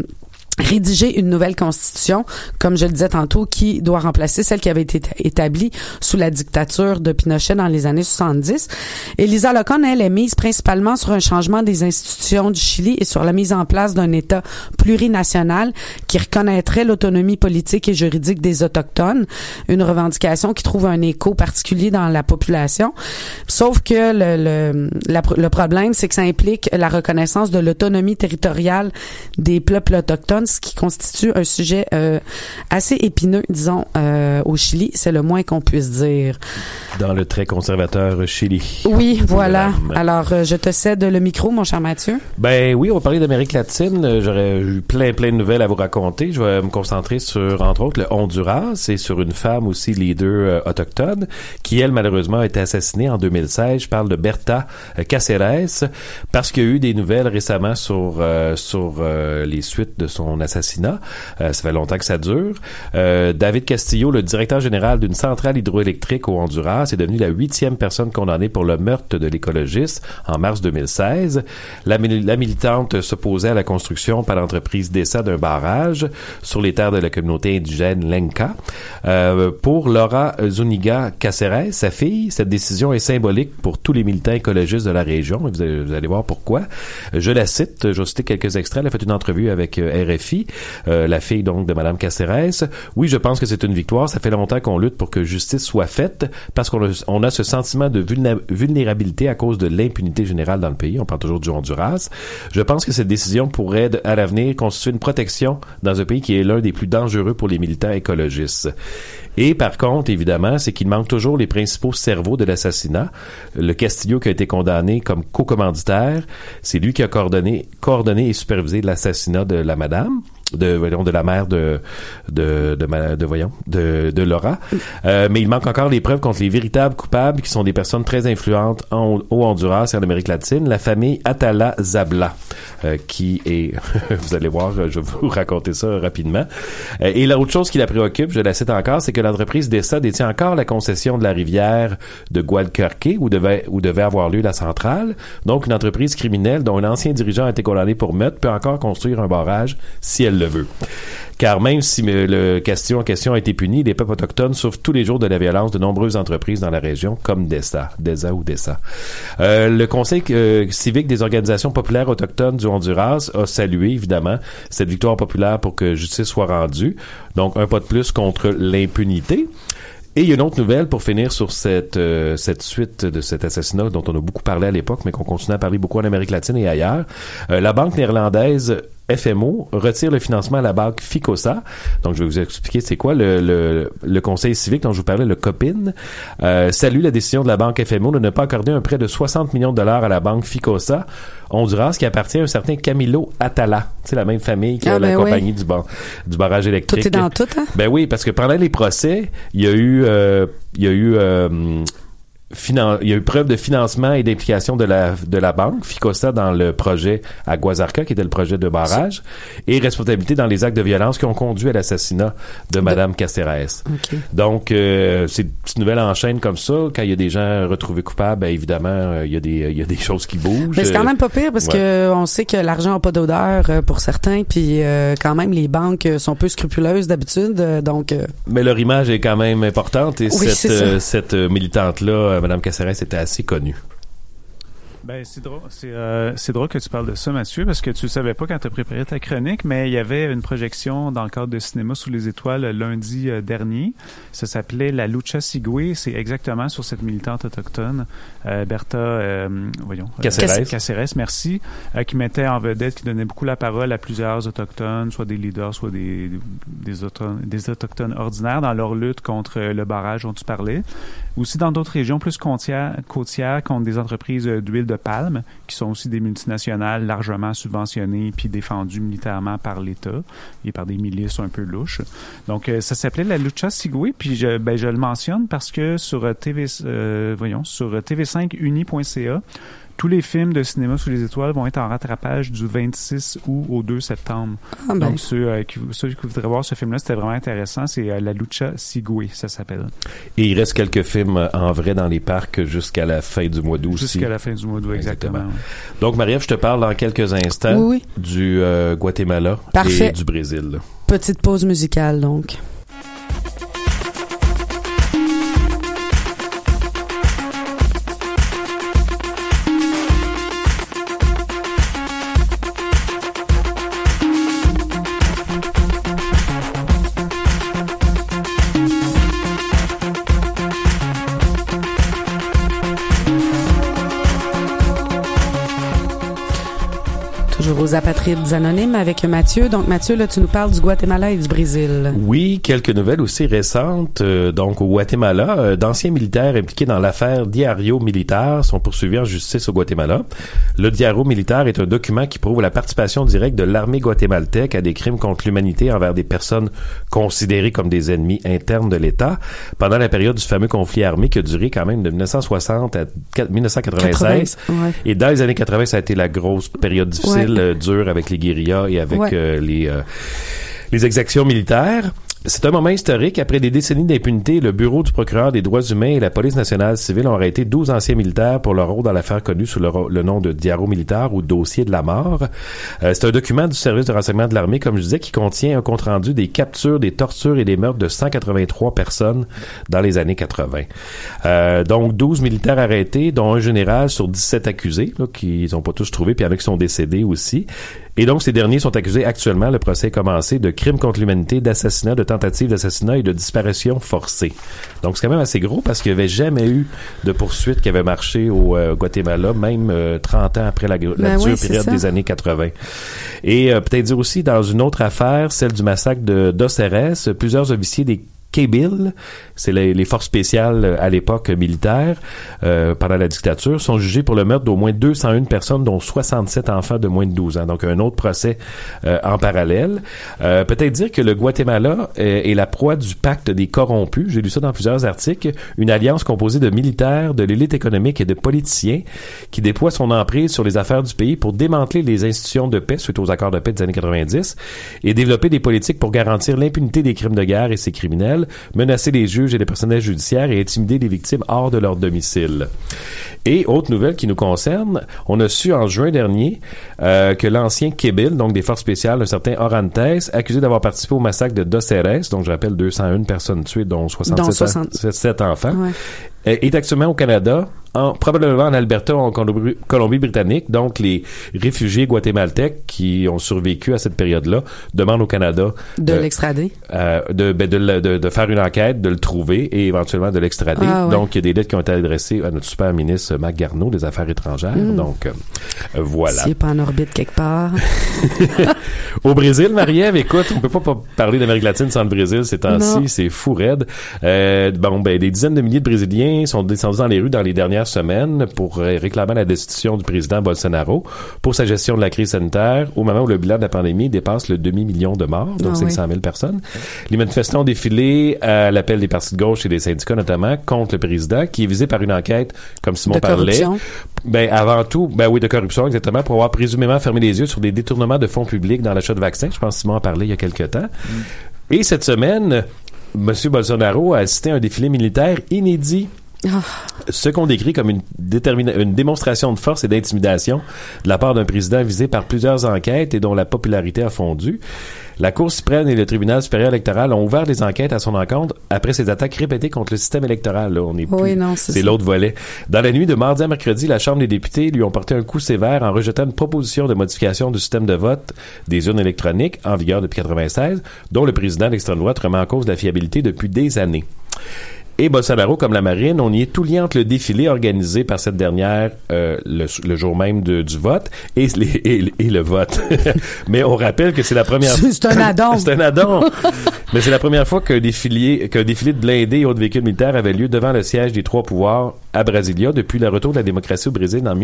rédiger une nouvelle constitution, comme je le disais tantôt, qui doit remplacer celle qui avait été établie sous la dictature de Pinochet dans les années 70. Elisa Locón, elle, est mise principalement sur un changement des institutions du Chili et sur la mise en place d'un État plurinational qui reconnaîtrait l'autonomie politique et juridique des Autochtones, une revendication qui trouve un écho particulier dans la population. Sauf que le problème, c'est que ça implique la reconnaissance de l'autonomie territoriale des peuples autochtones, ce qui constitue un sujet assez épineux, disons, au Chili. C'est le moins qu'on puisse dire. Dans le très conservateur Chili. Oui, voilà. Alors, je te cède le micro, mon cher Mathieu. Ben oui, on va parler d'Amérique latine. J'aurais eu plein de nouvelles à vous raconter. Je vais me concentrer sur, entre autres, le Honduras et sur une femme aussi leader autochtone qui, elle, malheureusement, a été assassinée en 2016. Je parle de Berta Cáceres parce qu'il y a eu des nouvelles récemment sur les suites de son assassinat. Ça fait longtemps que ça dure. David Castillo, le directeur général d'une centrale hydroélectrique au Honduras, est devenu la 8e personne condamnée pour le meurtre de l'écologiste en mars 2016. La militante s'opposait à la construction par l'entreprise d'ESA d'un barrage sur les terres de la communauté indigène Lenca. Pour Laura Zúñiga Cáceres, sa fille, cette décision est symbolique pour tous les militants écologistes de la région. Vous allez voir pourquoi. Je la cite, je vais citer quelques extraits. Elle a fait une entrevue avec RFI Safi, la fille donc de Madame Caceres. Oui, je pense que c'est une victoire. Ça fait longtemps qu'on lutte pour que justice soit faite parce qu'on a ce sentiment de vulnérabilité à cause de l'impunité générale dans le pays. On parle toujours du Honduras. Je pense que cette décision pourrait, à l'avenir, constituer une protection dans un pays qui est l'un des plus dangereux pour les militants écologistes. Et par contre, évidemment, c'est qu'il manque toujours les principaux cerveaux de l'assassinat. Le Castillo qui a été condamné comme co-commanditaire, c'est lui qui a coordonné et supervisé l'assassinat de la madame. De la mère de Laura. Mais il manque encore les preuves contre les véritables coupables qui sont des personnes très influentes au Honduras et en Amérique latine, la famille Atala Zabla, qui est, vous allez voir, je vais vous raconter ça rapidement. Et l'autre chose qui la préoccupe, je la cite encore, c'est que l'entreprise DESA détient encore la concession de la rivière de Gualcarque où devait avoir lieu la centrale. Donc, une entreprise criminelle dont un ancien dirigeant a été condamné pour meurtre peut encore construire un barrage si elle le veut. Car même si le Castillo en question a été puni, les peuples autochtones souffrent tous les jours de la violence de nombreuses entreprises dans la région, comme DESA. Le Conseil civique des organisations populaires autochtones du Honduras a salué, évidemment, cette victoire populaire pour que justice soit rendue. Donc, un pas de plus contre l'impunité. Et il y a une autre nouvelle pour finir sur cette suite de cet assassinat dont on a beaucoup parlé à l'époque, mais qu'on continue à parler beaucoup en Amérique latine et ailleurs. La banque néerlandaise FMO retire le financement à la banque Ficosa. Donc, je vais vous expliquer c'est quoi le conseil civique dont je vous parlais, le COPIN. Salue la décision de la banque FMO de ne pas accorder un prêt de 60 millions de dollars à la banque Ficosa Honduras qui appartient à un certain Camilo Atala. C'est la même famille qui a la compagnie du barrage électrique. Tout est dans tout, hein? Ben oui, parce que pendant les procès, il y a eu preuve de financement et d'implication de la banque Ficosa dans le projet à Guazarca, qui était le projet de barrage, et responsabilité dans les actes de violence qui ont conduit à l'assassinat de Madame Caceres. Okay. Donc, c'est une petite nouvelle en chaîne comme ça. Quand il y a des gens retrouvés coupables, ben évidemment, il y a des choses qui bougent. Mais c'est quand même pas pire parce que on sait que l'argent n'a pas d'odeur pour certains, puis quand même les banques sont peu scrupuleuses d'habitude, donc. Mais leur image est quand même importante et cette militante-là, Madame Caceres était assez connue. Ben c'est drôle que tu parles de ça, Mathieu, parce que tu le savais pas quand tu as préparé ta chronique, mais il y avait une projection dans le cadre de Cinéma sous les étoiles lundi dernier. Ça s'appelait La Lucha Sigüe. C'est exactement sur cette militante autochtone, Berta Caceres, merci, qui mettait en vedette, qui donnait beaucoup la parole à plusieurs autochtones, soit des leaders, soit des autochtones ordinaires dans leur lutte contre le barrage dont tu parlais. Aussi dans d'autres régions plus côtières contre des entreprises d'huile de palme, qui sont aussi des multinationales largement subventionnées puis défendues militairement par l'État et par des milices un peu louches. Donc, ça s'appelait La Lucha Sigüe, puis je le mentionne parce que sur tv5uni.ca, tous les films de Cinéma sous les étoiles vont être en rattrapage du 26 août au 2 septembre. Ah ben. Donc, ceux qui voudraient voir ce film-là, c'était vraiment intéressant. C'est La Lucha Sigüe, ça s'appelle. Et il reste quelques films en vrai dans les parcs jusqu'à la fin du mois d'août aussi. Jusqu'à la fin du mois d'août, exactement. Donc, Marie-Ève, je te parle dans quelques instants du Guatemala et du Brésil. Petite pause musicale, donc. Aux apatrides anonymes avec Mathieu. Donc, Mathieu, là, tu nous parles du Guatemala et du Brésil. Oui, quelques nouvelles aussi récentes. Donc, au Guatemala, d'anciens militaires impliqués dans l'affaire Diario Militar sont poursuivis en justice au Guatemala. Le Diario Militar est un document qui prouve la participation directe de l'armée guatémaltèque à des crimes contre l'humanité envers des personnes considérées comme des ennemis internes de l'État pendant la période du fameux conflit armé qui a duré quand même de 1960 à 1996. Et dans les années 80, ça a été la grosse période difficile, dur avec les guérillas et avec les exactions militaires. C'est un moment historique. Après des décennies d'impunité, le Bureau du procureur des droits humains et la Police nationale civile ont arrêté 12 anciens militaires pour leur rôle dans l'affaire connue sous le nom de Diario Militar ou Dossier de la mort. C'est un document du service de renseignement de l'armée, comme je disais, qui contient un compte-rendu des captures, des tortures et des meurtres de 183 personnes dans les années 80. Donc, 12 militaires arrêtés, dont un général sur 17 accusés, là, qui n'ont pas tous trouvé, puis il y en a qui sont décédés aussi. Et donc, ces derniers sont accusés actuellement, le procès est commencé, de crimes contre l'humanité, d'assassinat, de tentative d'assassinat et de disparition forcée. Donc, c'est quand même assez gros parce qu'il n'y avait jamais eu de poursuite qui avait marché au Guatemala, même 30 ans après la dure période des années 80. Et peut-être dire aussi, dans une autre affaire, celle du massacre de Dos Erres, plusieurs officiers des Kabyles, c'est les forces spéciales à l'époque militaires pendant la dictature, sont jugés pour le meurtre d'au moins 201 personnes, dont 67 enfants de moins de 12 ans. Donc un autre procès en parallèle. Peut-être dire que le Guatemala est la proie du pacte des corrompus. J'ai lu ça dans plusieurs articles. Une alliance composée de militaires, de l'élite économique et de politiciens qui déploie son emprise sur les affaires du pays pour démanteler les institutions de paix suite aux accords de paix des années 90 et développer des politiques pour garantir l'impunité des crimes de guerre et ses criminels, menacer les juges et les personnels judiciaires et intimider les victimes hors de leur domicile. Et autre nouvelle qui nous concerne, on a su en juin dernier que l'ancien Kabyle, donc des forces spéciales, un certain Orantes, accusé d'avoir participé au massacre de Dos Erres, donc je rappelle 201 personnes tuées, dont 67 enfants, est actuellement au Canada, probablement en Alberta ou en Colombie-Britannique. Donc, les réfugiés guatémaltèques qui ont survécu à cette période-là demandent au Canada de l'extrader, de faire une enquête, de le trouver et éventuellement de l'extrader. Donc, il y a des lettres qui ont été adressées à notre super ministre Mac Garneau des Affaires étrangères. Donc, voilà. S'il n'est pas en orbite quelque part. Au Brésil, Marie-Ève, écoute, on peut pas parler d'Amérique latine sans le Brésil ces temps-ci. C'est fou raide. Des dizaines de milliers de Brésiliens sont descendus dans les rues dans les dernières semaines pour réclamer la destitution du président Bolsonaro pour sa gestion de la crise sanitaire au moment où le bilan de la pandémie dépasse le demi-million de morts, donc 500 000 personnes. Les manifestants ont défilé à l'appel des partis de gauche et des syndicats notamment contre le président qui est visé par une enquête, comme Simon parlait. Avant tout, de corruption exactement, pour avoir présumément fermé les yeux sur des détournements de fonds publics dans l'achat de vaccins. Je pense que Simon en parlait il y a quelque temps. Et cette semaine, M. Bolsonaro a assisté à un défilé militaire inédit. Ce qu'on décrit comme une démonstration de force et d'intimidation de la part d'un président visé par plusieurs enquêtes et dont la popularité a fondu. La Cour suprême et le Tribunal supérieur électoral ont ouvert des enquêtes à son encontre après ses attaques répétées contre le système électoral. Là, c'est l'autre volet. Dans la nuit de mardi à mercredi, la Chambre des députés lui ont porté un coup sévère en rejetant une proposition de modification du système de vote des urnes électroniques en vigueur depuis 1996, dont le président d'extrême droite remet en cause la fiabilité depuis des années. Et Bolsonaro, comme la marine, on y est tout lié entre le défilé organisé par cette dernière le jour même du vote et le vote. Mais on rappelle que c'est la première fois... C'est un addon. C'est un addon. Mais c'est la première fois qu'un défilé de blindés et autres véhicules militaires avait lieu devant le siège des trois pouvoirs à Brasilia depuis le retour de la démocratie au Brésil en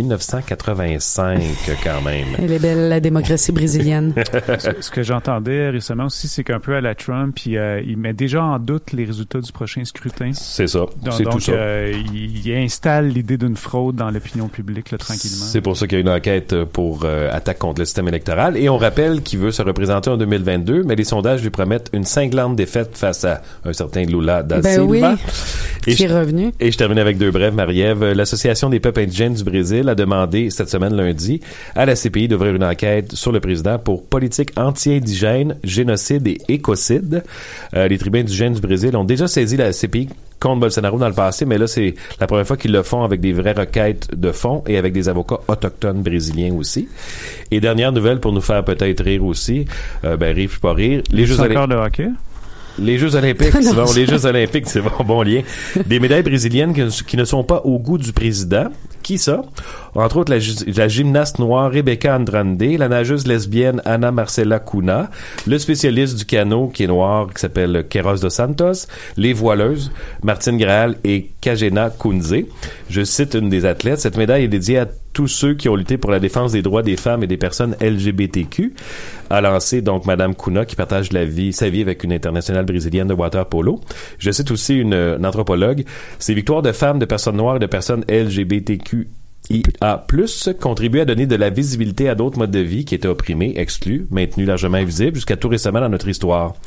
1985, quand même. Elle est belle, la démocratie brésilienne. Ce que j'entendais récemment aussi, c'est qu'un peu à la Trump, il met déjà en doute les résultats du prochain scrutin. C'est ça. C'est tout ça. Il installe l'idée d'une fraude dans l'opinion publique, là, tranquillement. C'est pour ça qu'il y a une enquête pour attaque contre le système électoral. Et on rappelle qu'il veut se représenter en 2022, mais les sondages lui promettent une cinglante défaite face à un certain Lula da Silva. Oui, qui est revenu. Et je termine avec deux brèves, Marie-Ève. L'Association des peuples indigènes du Brésil a demandé cette semaine lundi à la CPI d'ouvrir une enquête sur le président pour politique anti-indigène, génocide et écocide. Les tribunaux indigènes du Brésil ont déjà saisi la CPI contre Bolsonaro dans le passé, mais là, c'est la première fois qu'ils le font avec des vraies requêtes de fonds et avec des avocats autochtones brésiliens aussi. Et dernière nouvelle pour nous faire peut-être rire aussi, rire puis pas rire. Les Jeux Olympiques. Encore le hockey? Les Jeux Olympiques, c'est bon lien. Des médailles brésiliennes qui ne sont pas au goût du président. Qui ça? Entre autres, la gymnaste noire Rebecca Andrade, la nageuse lesbienne Ana Marcela Cunha, le spécialiste du canot qui est noir qui s'appelle Queiroz dos Santos, les voileuses Martine Graal et Kajena Kunze. Je cite une des athlètes. Cette médaille est dédiée à tous ceux qui ont lutté pour la défense des droits des femmes et des personnes LGBTQ, a lancé donc Madame Cunha qui partage sa vie avec une internationale brésilienne de water polo. Je cite aussi une anthropologue. Ces victoires de femmes, de personnes noires et de personnes LGBTQIA+, contribuent à donner de la visibilité à d'autres modes de vie qui étaient opprimés, exclus, maintenus largement invisibles jusqu'à tout récemment dans notre histoire.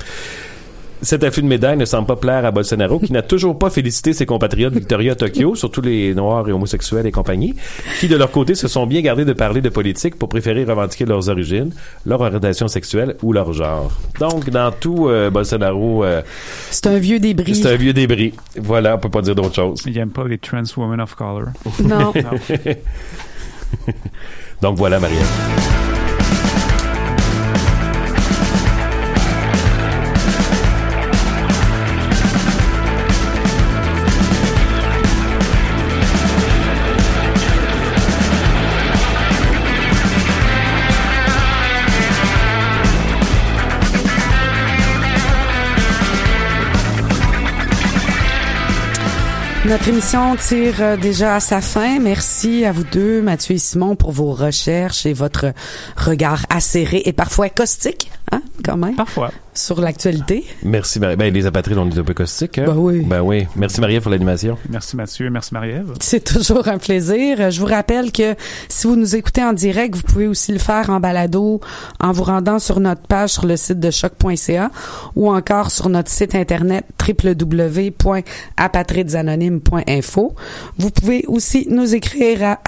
Cet afflux de médailles ne semble pas plaire à Bolsonaro, qui n'a toujours pas félicité ses compatriotes Victoria Tokyo, surtout les Noirs et homosexuels et compagnie, qui de leur côté se sont bien gardés de parler de politique pour préférer revendiquer leurs origines, leur orientation sexuelle ou leur genre. Donc, dans tout, Bolsonaro... c'est un vieux débris. C'est un vieux débris. Voilà, on peut pas dire d'autre chose. Il aime pas les trans women of color. Non. Donc voilà, Marianne. Notre émission tire déjà à sa fin. Merci à vous deux, Mathieu et Simon, pour vos recherches et votre regard acéré et parfois caustique, hein, quand même. Parfois. Sur l'actualité. Merci, Marie. Ben, les apatrides, on est un peu caustiques, hein? Ben oui. Ben oui. Merci, Marie-Ève, pour l'animation. Merci, Mathieu, et merci, Marie-Ève. C'est toujours un plaisir. Je vous rappelle que si vous nous écoutez en direct, vous pouvez aussi le faire en balado en vous rendant sur notre page sur le site de choc.ca ou encore sur notre site internet www.apatridsanonyme.info. Vous pouvez aussi nous écrire à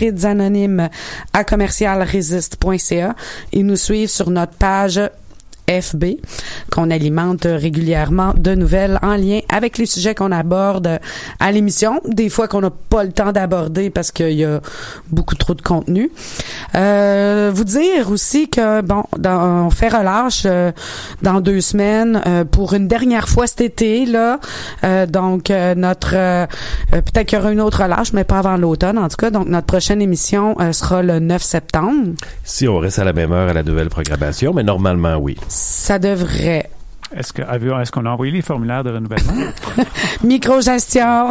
apatridsanonyme@commercialresist.ca et nous suivre sur notre page FB, qu'on alimente régulièrement de nouvelles en lien avec les sujets qu'on aborde à l'émission, des fois qu'on n'a pas le temps d'aborder parce qu'il y a beaucoup trop de contenu. Vous dire aussi que, bon, on fait relâche dans 2 semaines pour une dernière fois cet été, là. Donc, peut-être qu'il y aura une autre relâche, mais pas avant l'automne, en tout cas. Donc, notre prochaine émission sera le 9 septembre. Si on reste à la même heure à la nouvelle programmation, mais normalement, oui. Ça devrait. Est-ce qu'on a envoyé les formulaires de renouvellement? Microgestion.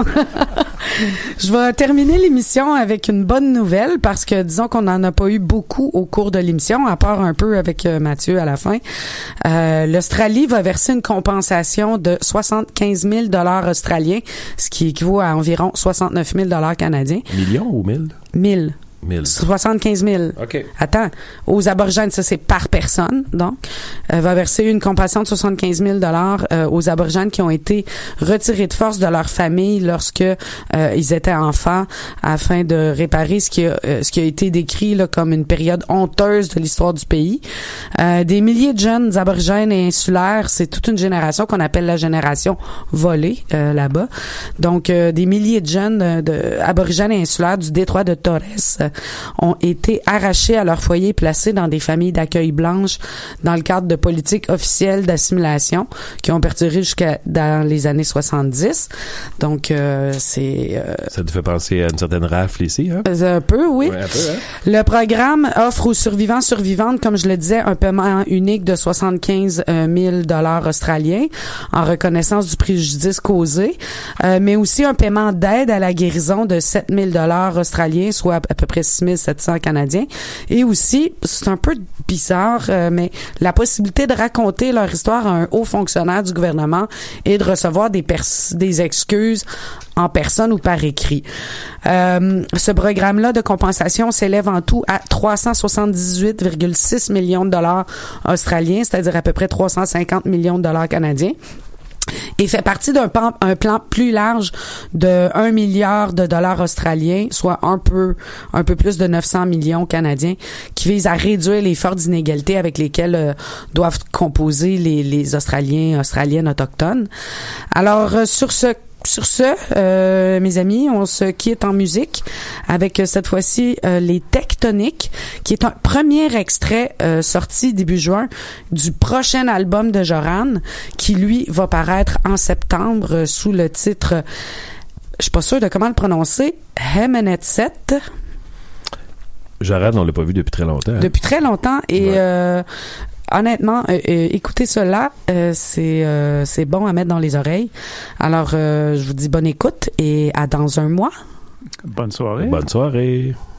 Je vais terminer l'émission avec une bonne nouvelle parce que disons qu'on n'en a pas eu beaucoup au cours de l'émission, à part un peu avec Mathieu à la fin. L'Australie va verser une compensation de 75 000 $ australiens, ce qui équivaut à environ 69 000 $ canadiens. Millions ou 1000? 1000. 75 000. OK. Attends. Aux aborigènes, ça, c'est par personne, donc. Va verser une compensation de 75 000 $ aux aborigènes qui ont été retirés de force de leur famille lorsque ils étaient enfants afin de réparer ce qui a été décrit là, comme une période honteuse de l'histoire du pays. Des milliers de jeunes aborigènes et insulaires, c'est toute une génération qu'on appelle la génération volée là-bas. Donc, des milliers de jeunes aborigènes et insulaires du détroit de Torres ont été arrachés à leur foyer et placés dans des familles d'accueil blanches dans le cadre de politiques officielles d'assimilation qui ont perduré jusqu'à dans les années 70. Donc, c'est... Ça te fait penser à une certaine rafle ici, hein? Un peu, oui. Ouais, un peu, hein? Le programme offre aux survivantes, comme je le disais, un paiement unique de 75 000 $ australiens en reconnaissance du préjudice causé, mais aussi un paiement d'aide à la guérison de 7 000 $ australiens, soit à peu près 6 700 canadiens. Et aussi, c'est un peu bizarre, mais la possibilité de raconter leur histoire à un haut fonctionnaire du gouvernement et de recevoir des excuses en personne ou par écrit. Ce programme-là de compensation s'élève en tout à 378,6 millions de $ australiens, c'est-à-dire à peu près 350 millions de $ canadiens. Et fait partie d'un plan plus large de 1 milliard de $ australiens, soit un peu plus de 900 millions canadiens, qui vise à réduire les fortes inégalités avec lesquelles doivent composer les Australiennes autochtones. Alors, sur ce, mes amis, on se quitte en musique avec cette fois-ci les Tectoniques, qui est un premier extrait sorti début juin du prochain album de Joran, qui lui va paraître en septembre sous le titre, je suis pas sûre de comment le prononcer, Hemenetset. Joran, on l'a pas vu depuis très longtemps. Hein? Depuis très longtemps et ouais. Honnêtement, écoutez cela, c'est bon à mettre dans les oreilles. Alors, je vous dis bonne écoute et à dans un mois. Bonne soirée. Bonne soirée.